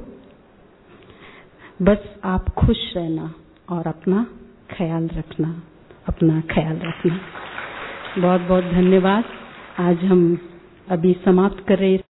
बस आप खुश रहना और अपना ख्याल रखना, अपना ख्याल रखना। बहुत बहुत धन्यवाद। आज हम अभी समाप्त कर रहे